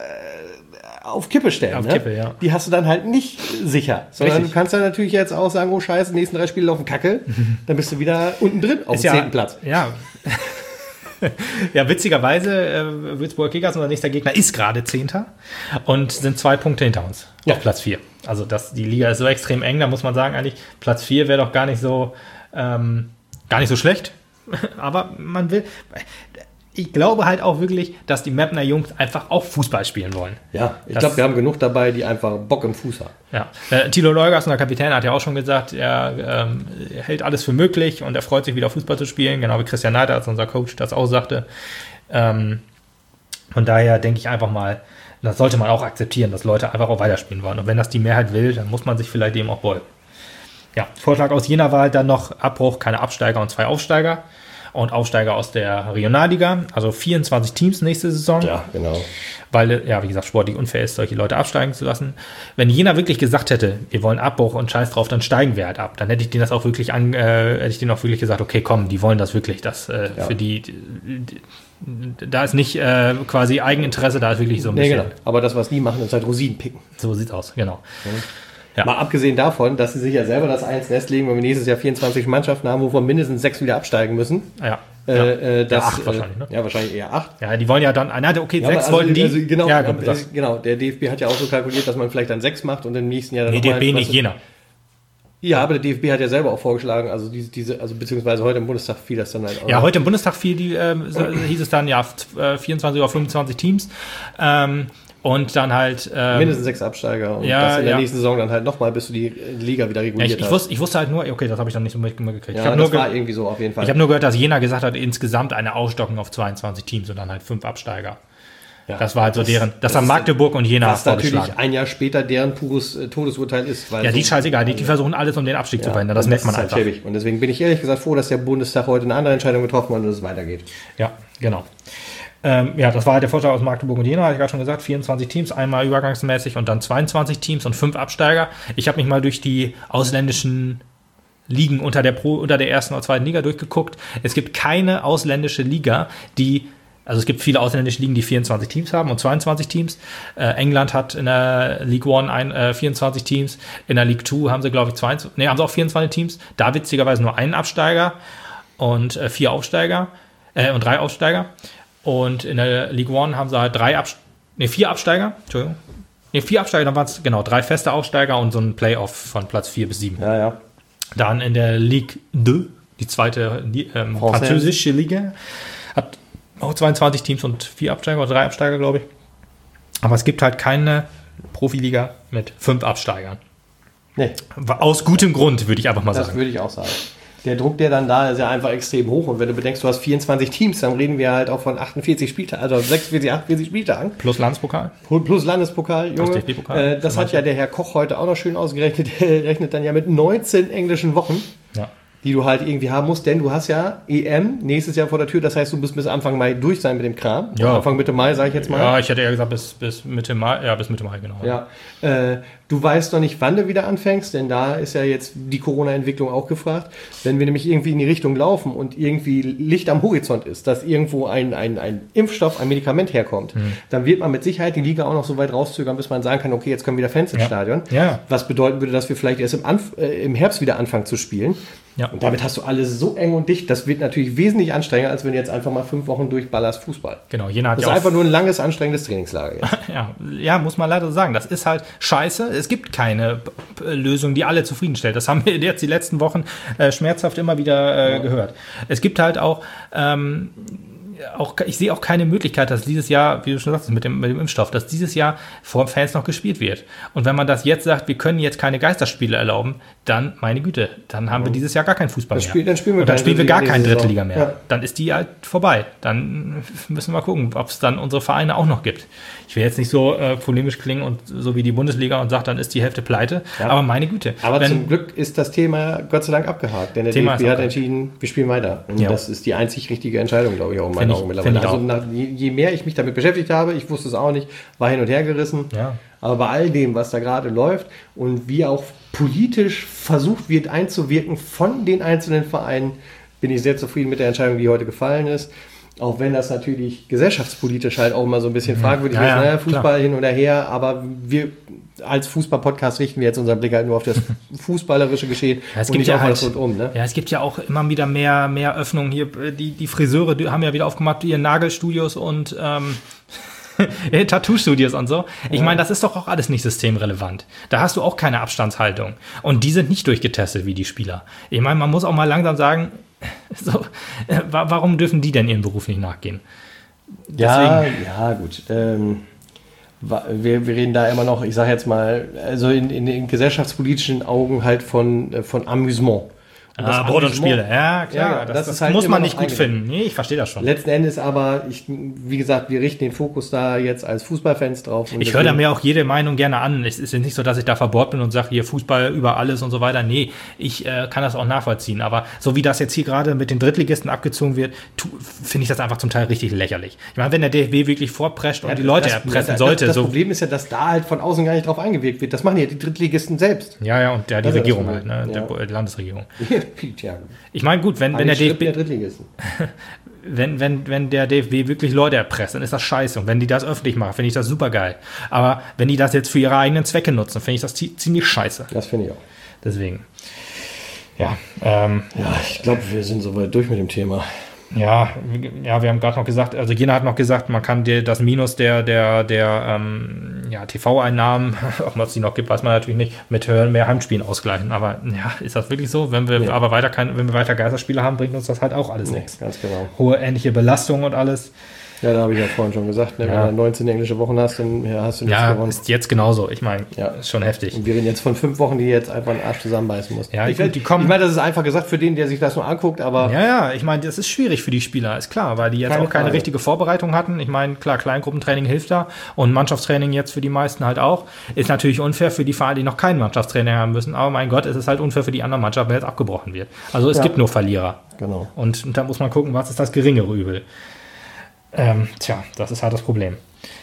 S3: auf Kippe stellen.
S2: Auf
S3: ne?
S2: Kippe, ja.
S3: Die hast du dann halt nicht sicher. Sondern
S2: Richtig.
S3: du kannst dann natürlich jetzt auch sagen, oh scheiße, die nächsten drei Spiele laufen kacke. Dann bist du wieder unten drin auf dem zehnten Platz.
S2: Ja. Ja, witzigerweise, äh, Würzburger Kickers, unser nächster Gegner, ist gerade Zehnter und sind zwei Punkte hinter uns
S3: ja.
S2: auf Platz vier. Also das, die Liga ist so extrem eng, da muss man sagen, eigentlich Platz vier wäre doch gar nicht so ähm, gar nicht so schlecht. Aber man will... Ich glaube halt auch wirklich, dass die Mapner Jungs einfach auch Fußball spielen wollen.
S3: Ja, ich glaube, wir haben genug dabei, die einfach Bock im Fuß haben.
S2: Ja, äh, Thilo Leugers, unser Kapitän, hat ja auch schon gesagt, er ähm, hält alles für möglich und er freut sich wieder Fußball zu spielen, genau wie Christian Neiter, als unser Coach das auch sagte. Ähm, von daher denke ich einfach mal, das sollte man auch akzeptieren, dass Leute einfach auch weiterspielen wollen. Und wenn das die Mehrheit will, dann muss man sich vielleicht dem auch beugen. Ja, Vorschlag aus Jena war halt dann noch Abbruch, keine Absteiger und zwei Aufsteiger. und Aufsteiger aus der Regionalliga. Also vierundzwanzig Teams nächste Saison.
S3: Ja, genau.
S2: Weil, ja, wie gesagt, sportlich unfair ist, solche Leute absteigen zu lassen. Wenn Jena wirklich gesagt hätte, wir wollen Abbruch und scheiß drauf, dann steigen wir halt ab. Dann hätte ich denen das auch wirklich an, äh, hätte ich denen auch wirklich gesagt, okay, komm, die wollen das wirklich. Das äh, ja. für die, die, die, da ist nicht äh, quasi Eigeninteresse, da ist wirklich so ein bisschen.
S3: Nee, genau. Aber das, was die machen, ist halt Rosinen picken.
S2: So sieht's aus, genau.
S3: Mhm. Ja. Mal abgesehen davon, dass sie sich ja selber das eins Nest legen, wenn wir nächstes Jahr vierundzwanzig Mannschaften haben, wovon mindestens sechs wieder absteigen müssen.
S2: Ja.
S3: Äh,
S2: ja.
S3: Äh, das,
S2: ja, acht wahrscheinlich, ne?
S3: Ja, wahrscheinlich eher acht.
S2: Ja, die wollen ja dann, na, okay, ja, sechs
S3: also,
S2: wollten die.
S3: Also genau,
S2: ja,
S3: komm, äh, genau, der D F B hat ja auch so kalkuliert, dass man vielleicht dann sechs macht und im nächsten Jahr dann
S2: nee, D F B nicht, Jena.
S3: Ja, aber der D F B hat ja selber auch vorgeschlagen, also diese, diese also beziehungsweise heute im Bundestag fiel das dann halt auch.
S2: Ja, noch. Heute im Bundestag fiel die, äh, hieß es dann, ja, vierundzwanzig oder fünfundzwanzig Teams. Ähm, Und dann halt... Ähm,
S3: mindestens sechs Absteiger und
S2: ja,
S3: das in der
S2: ja.
S3: nächsten Saison dann halt nochmal, bis du die Liga wieder reguliert
S2: ja, ich, ich,
S3: hast.
S2: wusste, ich wusste halt nur, okay, das habe ich dann nicht so mitgekriegt.
S3: Ja,
S2: ich hab
S3: das
S2: nur
S3: war irgendwie so auf jeden Fall.
S2: Ich habe nur gehört, dass Jena gesagt hat, insgesamt eine Aufstockung auf zweiundzwanzig Teams und dann halt fünf Absteiger. Ja, das war halt so deren... Das, das haben Magdeburg und Jena
S3: was natürlich ein Jahr später deren pures äh, Todesurteil ist. Weil
S2: ja, die
S3: so,
S2: scheißegal, die, die versuchen alles, um den Abstieg ja, zu verhindern. Das merkt man
S3: halt
S2: einfach.
S3: Schäbig. Und deswegen bin ich ehrlich gesagt froh, dass der Bundestag heute eine andere Entscheidung getroffen hat und es weitergeht.
S2: Ja, genau. Ähm, ja, das war halt der Vorschlag aus Magdeburg und Jena, hatte ich gerade schon gesagt, vierundzwanzig Teams, einmal übergangsmäßig und dann zweiundzwanzig Teams und fünf Absteiger. Ich habe mich mal durch die ausländischen Ligen unter der, Pro, unter der ersten oder zweiten Liga durchgeguckt. Es gibt keine ausländische Liga, die, also es gibt viele ausländische Ligen, die vierundzwanzig Teams haben und zweiundzwanzig Teams. Äh, England hat in der League One ein, äh, vierundzwanzig Teams, in der League Two haben sie, glaube ich, zweiundzwanzig, nee, haben sie auch vierundzwanzig Teams. Da witzigerweise nur einen Absteiger und äh, vier Aufsteiger äh, und drei Aufsteiger. Und in der League One haben sie halt drei Abst- nee, vier Absteiger, Entschuldigung. Nee, vier Absteiger, dann waren es genau drei feste Aufsteiger und so ein Playoff von Platz vier bis sieben.
S3: Ja, ja.
S2: Dann in der Ligue zwei, die zweite ähm, französische Liga, hat auch zweiundzwanzig Teams und vier Absteiger oder drei Absteiger, glaube ich. Aber es gibt halt keine Profiliga mit fünf Absteigern. Nee. Aus gutem Grund, würde ich einfach mal
S3: das
S2: sagen.
S3: Das würde ich auch sagen. Der Druck, der dann da ist, ja einfach extrem hoch. Und wenn du bedenkst, du hast vierundzwanzig Teams, dann reden wir halt auch von achtundvierzig Spieltagen, also sechsundvierzig, achtundvierzig Spieltagen.
S2: Plus Landespokal.
S3: Plus Landespokal, Junge. Äh, das hat ja der Herr Koch heute auch noch schön ausgerechnet. Der rechnet dann ja mit neunzehn englischen Wochen. Ja. Die du halt irgendwie haben musst, denn du hast ja E M nächstes Jahr vor der Tür, das heißt, du musst bis Anfang Mai durch sein mit dem Kram.
S2: Ja.
S3: Anfang Mitte Mai, sage ich jetzt mal.
S2: Ja, ich hätte eher gesagt bis, bis Mitte Mai, ja, bis Mitte Mai, genau.
S3: Ja, äh, du weißt noch nicht, wann du wieder anfängst, denn da ist ja jetzt die Corona-Entwicklung auch gefragt. Wenn wir nämlich irgendwie in die Richtung laufen und irgendwie Licht am Horizont ist, dass irgendwo ein, ein, ein Impfstoff, ein Medikament herkommt, hm. dann wird man mit Sicherheit die Liga auch noch so weit rauszögern, bis man sagen kann, okay, jetzt kommen wieder Fans ins
S2: ja.
S3: Stadion.
S2: Ja.
S3: Was bedeuten würde, dass wir vielleicht erst im, Anf- äh, im Herbst wieder anfangen zu spielen. Ja. Und damit hast du alles so eng und dicht, das wird natürlich wesentlich anstrengender, als wenn du jetzt einfach mal fünf Wochen durchballerst Fußball.
S2: Genau, Jena hat
S3: das
S2: ja
S3: ist
S2: auch
S3: einfach nur ein langes, anstrengendes Trainingslager.
S2: ja, ja, muss man leider sagen. Das ist halt scheiße. Es gibt keine p- Lösung, die alle zufriedenstellt. Das haben wir jetzt die letzten Wochen äh, schmerzhaft immer wieder äh, ja. gehört. Es gibt halt auch, ähm, auch, ich sehe auch keine Möglichkeit, dass dieses Jahr, wie du schon sagst, mit dem, mit dem Impfstoff, dass dieses Jahr vor Fans noch gespielt wird. Und wenn man das jetzt sagt, wir können jetzt keine Geisterspiele erlauben, dann, meine Güte, dann haben wir dieses Jahr gar keinen Fußball
S3: das
S2: mehr.
S3: Spiel, dann spielen wir,
S2: Und dann spielen wir gar keine dritte Liga mehr.
S3: Ja.
S2: Dann ist die halt vorbei. Dann müssen wir mal gucken, ob es dann unsere Vereine auch noch gibt. Ich will jetzt nicht so äh, polemisch klingen und so wie die Bundesliga und sage, dann ist die Hälfte pleite. Ja. Aber meine Güte.
S3: Aber
S2: wenn,
S3: zum Glück ist das Thema Gott sei Dank abgehakt. Denn der
S2: Thema
S3: D F B hat entschieden, wir spielen weiter. Und ja. das ist die einzig richtige Entscheidung, glaube ich, auch in meinen Augen mittlerweile. Also nach, je, je mehr ich mich damit beschäftigt habe, ich wusste es auch nicht, war hin und her gerissen.
S2: Ja.
S3: Aber bei all dem, was da gerade läuft und wie auch politisch versucht wird einzuwirken von den einzelnen Vereinen, bin ich sehr zufrieden mit der Entscheidung, die heute gefallen ist. Auch wenn das natürlich gesellschaftspolitisch halt auch mal so ein bisschen fragwürdig
S2: ja,
S3: ist,
S2: ja,
S3: naja, Fußball
S2: klar.
S3: hin oder her, aber wir als Fußball-Podcast richten wir jetzt unseren Blick halt nur auf das fußballerische Geschehen
S2: ja, es
S3: und
S2: gibt
S3: nicht
S2: ja
S3: auf
S2: halt,
S3: alles rundum. Ne?
S2: Ja, es gibt ja auch immer wieder mehr, mehr Öffnungen hier. Die, die Friseure die haben ja wieder aufgemacht, ihre Nagelstudios und ähm, Tattoo-Studios und so. Ich ja. meine, das ist doch auch alles nicht systemrelevant. Da hast du auch keine Abstandshaltung. Und die sind nicht durchgetestet wie die Spieler. Ich meine, man muss auch mal langsam sagen, so, äh, warum dürfen die denn ihren Beruf nicht nachgehen?
S3: Ja, Deswegen. ja, gut. Ähm, wir, wir reden da immer noch, ich sage jetzt mal, also in, in, in gesellschaftspolitischen Augen halt von, von Amüsement.
S2: Ah, Brot und Spiele, ja, klar.
S3: Ja,
S2: das
S3: das,
S2: das
S3: halt
S2: muss man nicht gut
S3: eingegangen.
S2: finden. Nee, ich verstehe das schon.
S3: Letzten Endes aber, ich, wie gesagt, wir richten den Fokus da jetzt als Fußballfans drauf. Und
S2: ich höre da mir auch jede Meinung gerne an. Es ist ja nicht so, dass ich da verbohrt bin und sage, hier Fußball über alles und so weiter. Nee, ich äh, kann das auch nachvollziehen. Aber so wie das jetzt hier gerade mit den Drittligisten abgezogen wird, finde ich das einfach zum Teil richtig lächerlich. Ich meine, wenn der D F B wirklich vorprescht und
S3: ja,
S2: die Leute
S3: das,
S2: erpressen
S3: das,
S2: sollte.
S3: Das
S2: so
S3: Problem ist ja, dass da halt von außen gar nicht drauf eingewirkt wird. Das machen ja die Drittligisten selbst.
S2: Ja, ja, und ja, die
S3: Das ist ja
S2: Regierung
S3: das
S2: halt, ne?
S3: Problem, ja.
S2: Der, die Landesregierung.
S3: Ja.
S2: Ich meine, gut, wenn, wenn der D F B...
S3: Der Drittligisten.
S2: Wenn, wenn, wenn der D F B wirklich Leute erpresst, dann ist das scheiße. Und wenn die das öffentlich machen, finde ich das super geil. Aber wenn die das jetzt für ihre eigenen Zwecke nutzen, finde ich das ziemlich scheiße.
S3: Das finde ich auch.
S2: Deswegen. Ja, ähm,
S3: ja, ich glaube, wir sind soweit durch mit dem Thema.
S2: Ja, ja, wir haben gerade noch gesagt, also Jena hat noch gesagt, man kann dir das Minus der, der, der ähm, ja, T V-Einnahmen, ob man es die noch gibt, weiß man natürlich nicht, mit mehr Heimspielen ausgleichen. Aber ja, ist das wirklich so? Wenn wir nee. aber weiter kein, wenn wir weiter Geisterspiele haben, bringt uns das halt auch alles nee, nichts.
S3: Ganz genau.
S2: Hohe ähnliche Belastung und alles.
S3: Ja, da habe ich ja vorhin schon gesagt, ne?
S2: Ja.
S3: Wenn du neunzehn englische Wochen hast, dann ja, hast du nichts
S2: ja,
S3: gewonnen.
S2: Ist jetzt genauso. Ich meine,
S3: ja.
S2: ist schon heftig.
S3: Und wir reden jetzt von fünf Wochen, die jetzt einfach den Arsch zusammenbeißen musst.
S2: Ja,
S3: ich,
S2: gut, die kommen.
S3: Ich meine, das ist einfach gesagt für den, der sich das nur anguckt, aber...
S2: Ja, ja, ich meine, das ist schwierig für die Spieler, ist klar, weil die jetzt keine auch keine Frage. richtige Vorbereitung hatten. Ich meine, klar, Kleingruppentraining hilft da und Mannschaftstraining jetzt für die meisten halt auch. Ist natürlich unfair für die Vereine, die noch kein Mannschaftstraining haben müssen, aber mein Gott, es ist halt unfair für die anderen Mannschaften, wenn jetzt abgebrochen wird. Also es ja. gibt nur Verlierer.
S3: Genau.
S2: Und, und da muss man gucken, was ist das geringere Übel. Ähm, tja, das ist halt das Problem.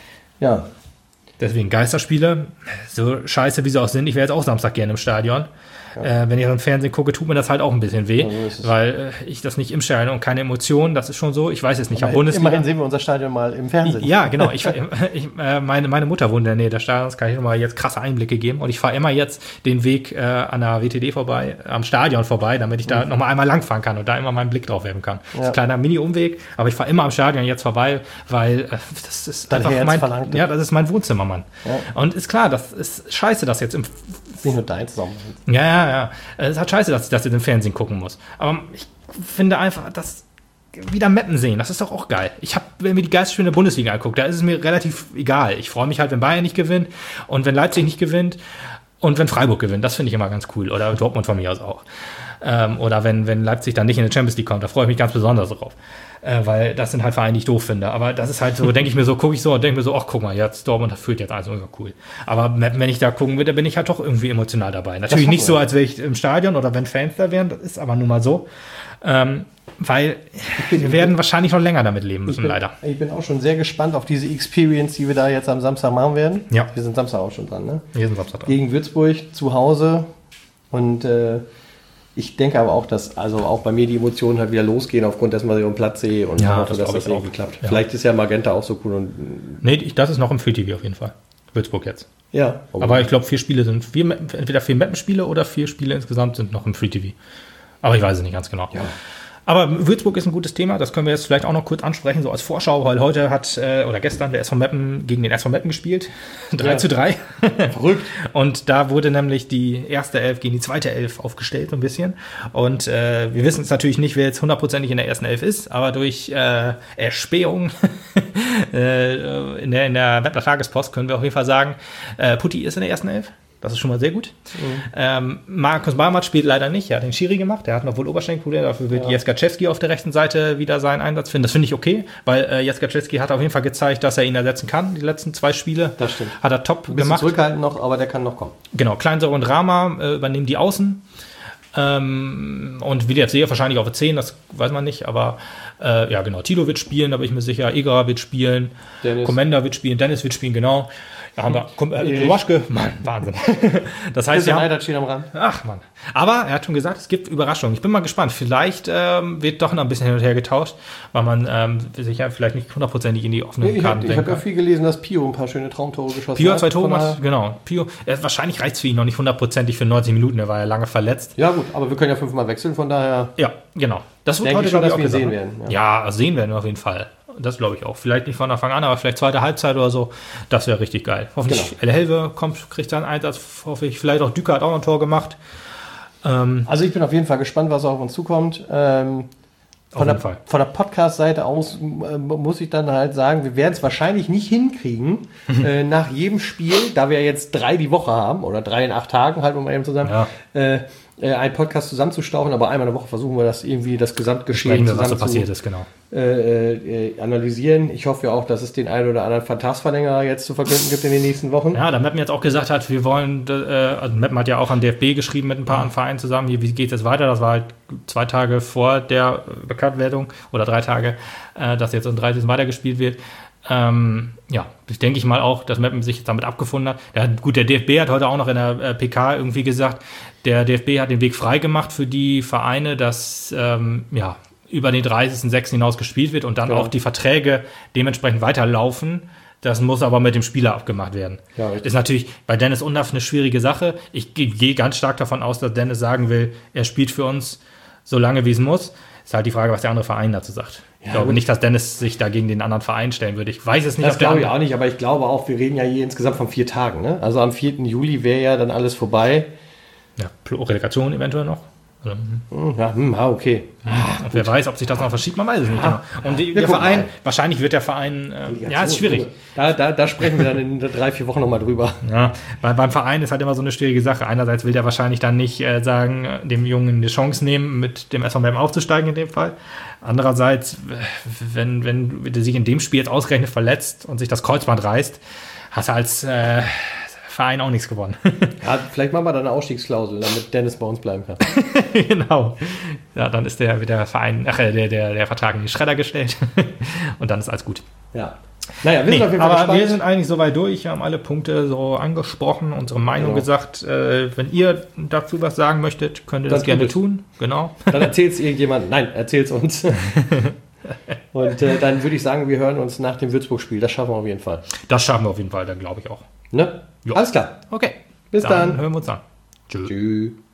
S3: Ja.
S2: Deswegen Geisterspiele, so scheiße wie sie auch sind, ich wäre jetzt auch Samstag gerne im Stadion. Ja. Äh, wenn ich im Fernsehen gucke, tut mir das halt auch ein bisschen weh, ja, so weil äh, ich das nicht im Stadion und keine Emotionen, das ist schon so. Ich weiß jetzt nicht, ich habe Bundesliga.
S3: Immerhin sehen wir unser Stadion mal im Fernsehen.
S2: Ja, genau. Ich, ich, äh, meine, meine Mutter wohnt in der Nähe des Stadions, kann ich schon mal jetzt krasse Einblicke geben. Und ich fahre immer jetzt den Weg äh, an der W T D vorbei, am Stadion vorbei, damit ich da mhm. nochmal einmal langfahren kann und da immer meinen Blick drauf werfen kann. Ja. Das ist ein kleiner Mini-Umweg, aber ich fahre immer am Stadion jetzt vorbei, weil äh, das ist
S3: Dein
S2: einfach
S3: Herz
S2: mein,
S3: verlangt.
S2: Ja, das ist mein Wohnzimmer, Mann.
S3: Ja.
S2: Und ist klar, das ist scheiße, dass jetzt im
S3: nicht nur dein Sommer.
S2: Ja, ja, ja. Es ist halt scheiße, dass ich das jetzt im Fernsehen gucken muss. Aber ich finde einfach, dass wieder Meppen sehen, das ist doch auch geil. Ich habe mir die Geisterspiele in der Bundesliga anguckt, da ist es mir relativ egal. Ich freue mich halt, wenn Bayern nicht gewinnt und wenn Leipzig nicht gewinnt und wenn Freiburg gewinnt. Das finde ich immer ganz cool. Oder Dortmund von mir aus auch. Ähm, oder wenn, wenn Leipzig dann nicht in die Champions League kommt, da freue ich mich ganz besonders drauf. Äh, weil das sind halt Vereine, die ich doof finde. Aber das ist halt so, denke ich mir so, gucke ich so und denke mir so, ach guck mal, jetzt Dortmund führt jetzt also cool. Aber wenn ich da gucken würde, bin ich halt doch irgendwie emotional dabei. Natürlich nicht so, als wäre ich im Stadion oder wenn Fans da wären, das ist aber nun mal so. Ähm, weil bin, wir werden wahrscheinlich noch länger damit leben müssen,
S3: ich bin,
S2: leider.
S3: Ich bin auch schon sehr gespannt auf diese Experience, die wir da jetzt am Samstag machen werden.
S2: Ja.
S3: Wir sind Samstag auch schon dran, ne?
S2: Wir sind Samstag dran.
S3: Gegen Würzburg zu Hause und äh, ich denke aber auch, dass also auch bei mir die Emotionen halt wieder losgehen, aufgrund dessen, was ich auf dem Platz sehe und
S2: ja,
S3: hoffe,
S2: das
S3: dass das
S2: irgendwie
S3: irgendwie klappt.
S2: Ja.
S3: Vielleicht ist ja Magenta auch so cool. Und
S2: nee, das ist noch im Free-T V auf jeden Fall. Würzburg jetzt.
S3: Ja.
S2: Okay. Aber ich glaube, vier Spiele sind, vier, entweder vier Mappenspiele oder vier Spiele insgesamt sind noch im Free-T V. Aber ich weiß es nicht ganz genau.
S3: Ja.
S2: Aber Würzburg ist ein gutes Thema, das können wir jetzt vielleicht auch noch kurz ansprechen, so als Vorschau, weil heute hat, äh, oder gestern, der S V Meppen gegen den S V Meppen gespielt, drei zu drei.
S3: Verrückt.
S2: Und da wurde nämlich die erste Elf gegen die zweite Elf aufgestellt, so ein bisschen. Und äh, wir wissen es natürlich nicht, wer jetzt hundertprozentig in der ersten Elf ist, aber durch äh, Erspähung äh, in der, in der Meppner Tagespost können wir auf jeden Fall sagen, äh, Putti ist in der ersten Elf. Das ist schon mal sehr gut. Mhm. Ähm, Markus Barmat spielt leider nicht. Er hat den Schiri gemacht. Der hat noch wohl Oberschenkelprobleme. Dafür wird ja. Jezkaczewski auf der rechten Seite wieder seinen Einsatz finden. Das finde ich okay, weil äh, Jezkaczewski hat auf jeden Fall gezeigt, dass er ihn ersetzen kann. Die letzten zwei Spiele.
S3: Das stimmt.
S2: Hat er top
S3: Ein bisschen
S2: gemacht.
S3: Zurückhalten noch, aber der kann noch kommen.
S2: Genau. Kleinsäure und Rama äh, übernehmen die Außen. Ähm, und wie jetzt sehe, wahrscheinlich auf der zehn, das weiß man nicht, aber äh, ja genau, Tilo wird spielen, da bin ich mir sicher, Egerer wird spielen, Commander wird spielen, Dennis wird spielen, genau. Da haben wir äh, Waschke, Mann, Wahnsinn. Das heißt, ja,
S3: Leider steht am Rand.
S2: Ach Mann. Aber er hat schon gesagt, es gibt Überraschungen. Ich bin mal gespannt. Vielleicht ähm, wird doch noch ein bisschen hin und her getauscht, weil man ähm, sich ja vielleicht nicht hundertprozentig in die offenen
S3: nee,
S2: Karten
S3: denkt. Ich habe hab ja viel gelesen, dass Pio ein paar schöne Traumtore geschossen hat.
S2: Pio hat zwei Tore gemacht, genau. Pio, äh, wahrscheinlich reicht es für ihn noch nicht hundertprozentig für neunzig Minuten, er war ja lange verletzt.
S3: Ja gut, aber wir können ja fünfmal wechseln, von daher...
S2: Ja, genau. Das wird
S3: denke
S2: heute
S3: ich schon, dass
S2: auch
S3: wir
S2: gesagt.
S3: sehen werden.
S2: Ja, ja, sehen werden wir auf jeden Fall. Das glaube ich auch. Vielleicht nicht von Anfang an, aber vielleicht zweite Halbzeit oder so. Das wäre richtig geil. Hoffentlich genau. El Helve kommt, kriegt seinen Einsatz, hoffe ich. Vielleicht auch Düker hat auch noch ein Tor gemacht. Ähm,
S3: also ich bin auf jeden Fall gespannt, was auf uns zukommt. Ähm, von, der, von der Podcast-Seite aus äh, muss ich dann halt sagen, wir werden es wahrscheinlich nicht hinkriegen, äh, nach jedem Spiel, da wir jetzt drei die Woche haben, oder drei in acht Tagen, halt mal eben zusammen,
S2: ja.
S3: äh, äh, einen Podcast zusammenzustauchen, aber einmal in der Woche versuchen wir das irgendwie, das Gesamtgeschehen
S2: wir, was so passiert ist, genau.
S3: Äh, äh, analysieren. Ich hoffe ja auch, dass es den einen oder anderen Vertragsverlängerer jetzt zu verkünden gibt in den nächsten Wochen.
S2: Ja, da Meppen jetzt auch gesagt hat, wir wollen, äh, also Meppen hat ja auch an D F B geschrieben mit ein paar mhm. Vereinen zusammen, hier, wie geht es jetzt weiter? Das war halt zwei Tage vor der Bekanntwerdung oder drei Tage, äh, dass jetzt am dreißigsten weitergespielt wird. Ähm, ja, das denke ich mal auch, dass Meppen sich jetzt damit abgefunden hat. Der, gut, der D F B hat heute auch noch in der äh, P K irgendwie gesagt, der D F B hat den Weg frei gemacht für die Vereine, dass ähm, ja, über den dreißigsten sechsten hinaus gespielt wird und dann ja. auch die Verträge dementsprechend weiterlaufen. Das muss aber mit dem Spieler abgemacht werden. Ja, ist natürlich bei Dennis Undaff eine schwierige Sache. Ich gehe ganz stark davon aus, dass Dennis sagen will, er spielt für uns so lange, wie es muss. Ist halt die Frage, was der andere Verein dazu sagt. Ich ja, glaube gut. nicht, dass Dennis sich da gegen den anderen Verein stellen würde. Ich weiß es nicht.
S3: Das glaube ich auch nicht, aber ich glaube auch, wir reden ja hier insgesamt von vier Tagen. Ne? Also am vierten Juli wäre ja dann alles vorbei.
S2: Ja, Relegation eventuell noch. Also,
S3: ja, hm, okay.
S2: Und wer weiß, ob sich das noch verschiebt, man weiß es nicht. Ah, genau. Und die, der Verein, mal. wahrscheinlich wird der Verein, äh, ja, ist schwierig.
S3: Da, da, da sprechen wir dann in drei, vier Wochen nochmal drüber.
S2: Ja, weil beim Verein ist halt immer so eine schwierige Sache. Einerseits will der wahrscheinlich dann nicht äh, sagen, dem Jungen eine Chance nehmen, mit dem S V Meppen aufzusteigen in dem Fall. Andererseits, wenn, wenn der sich in dem Spiel jetzt ausgerechnet verletzt und sich das Kreuzband reißt, hast du als äh, Verein auch nichts gewonnen.
S3: Ja, vielleicht machen wir dann eine Ausstiegsklausel, damit Dennis bei uns bleiben kann.
S2: Genau. Ja, dann ist der, der Verein, ach, der, der, der Vertrag in die Schredder gestellt und dann ist alles gut.
S3: Ja. Naja, wir
S2: nee,
S3: sind auf jeden Fall
S2: aber
S3: gespannt.
S2: Wir sind eigentlich soweit durch, haben alle Punkte so angesprochen, unsere Meinung genau. gesagt. Äh, wenn ihr dazu was sagen möchtet, könnt ihr das, das gerne tun. Genau.
S3: Dann erzählt es irgendjemand. Nein, erzählt es uns. Und äh, dann würde ich sagen, wir hören uns nach dem Würzburg-Spiel. Das schaffen wir auf jeden Fall.
S2: Das schaffen wir auf jeden Fall, dann glaube ich auch.
S3: Ne? Alles klar.
S2: Okay.
S3: Bis dann.
S2: Dann hören wir uns an. Tschüss. Tschüss.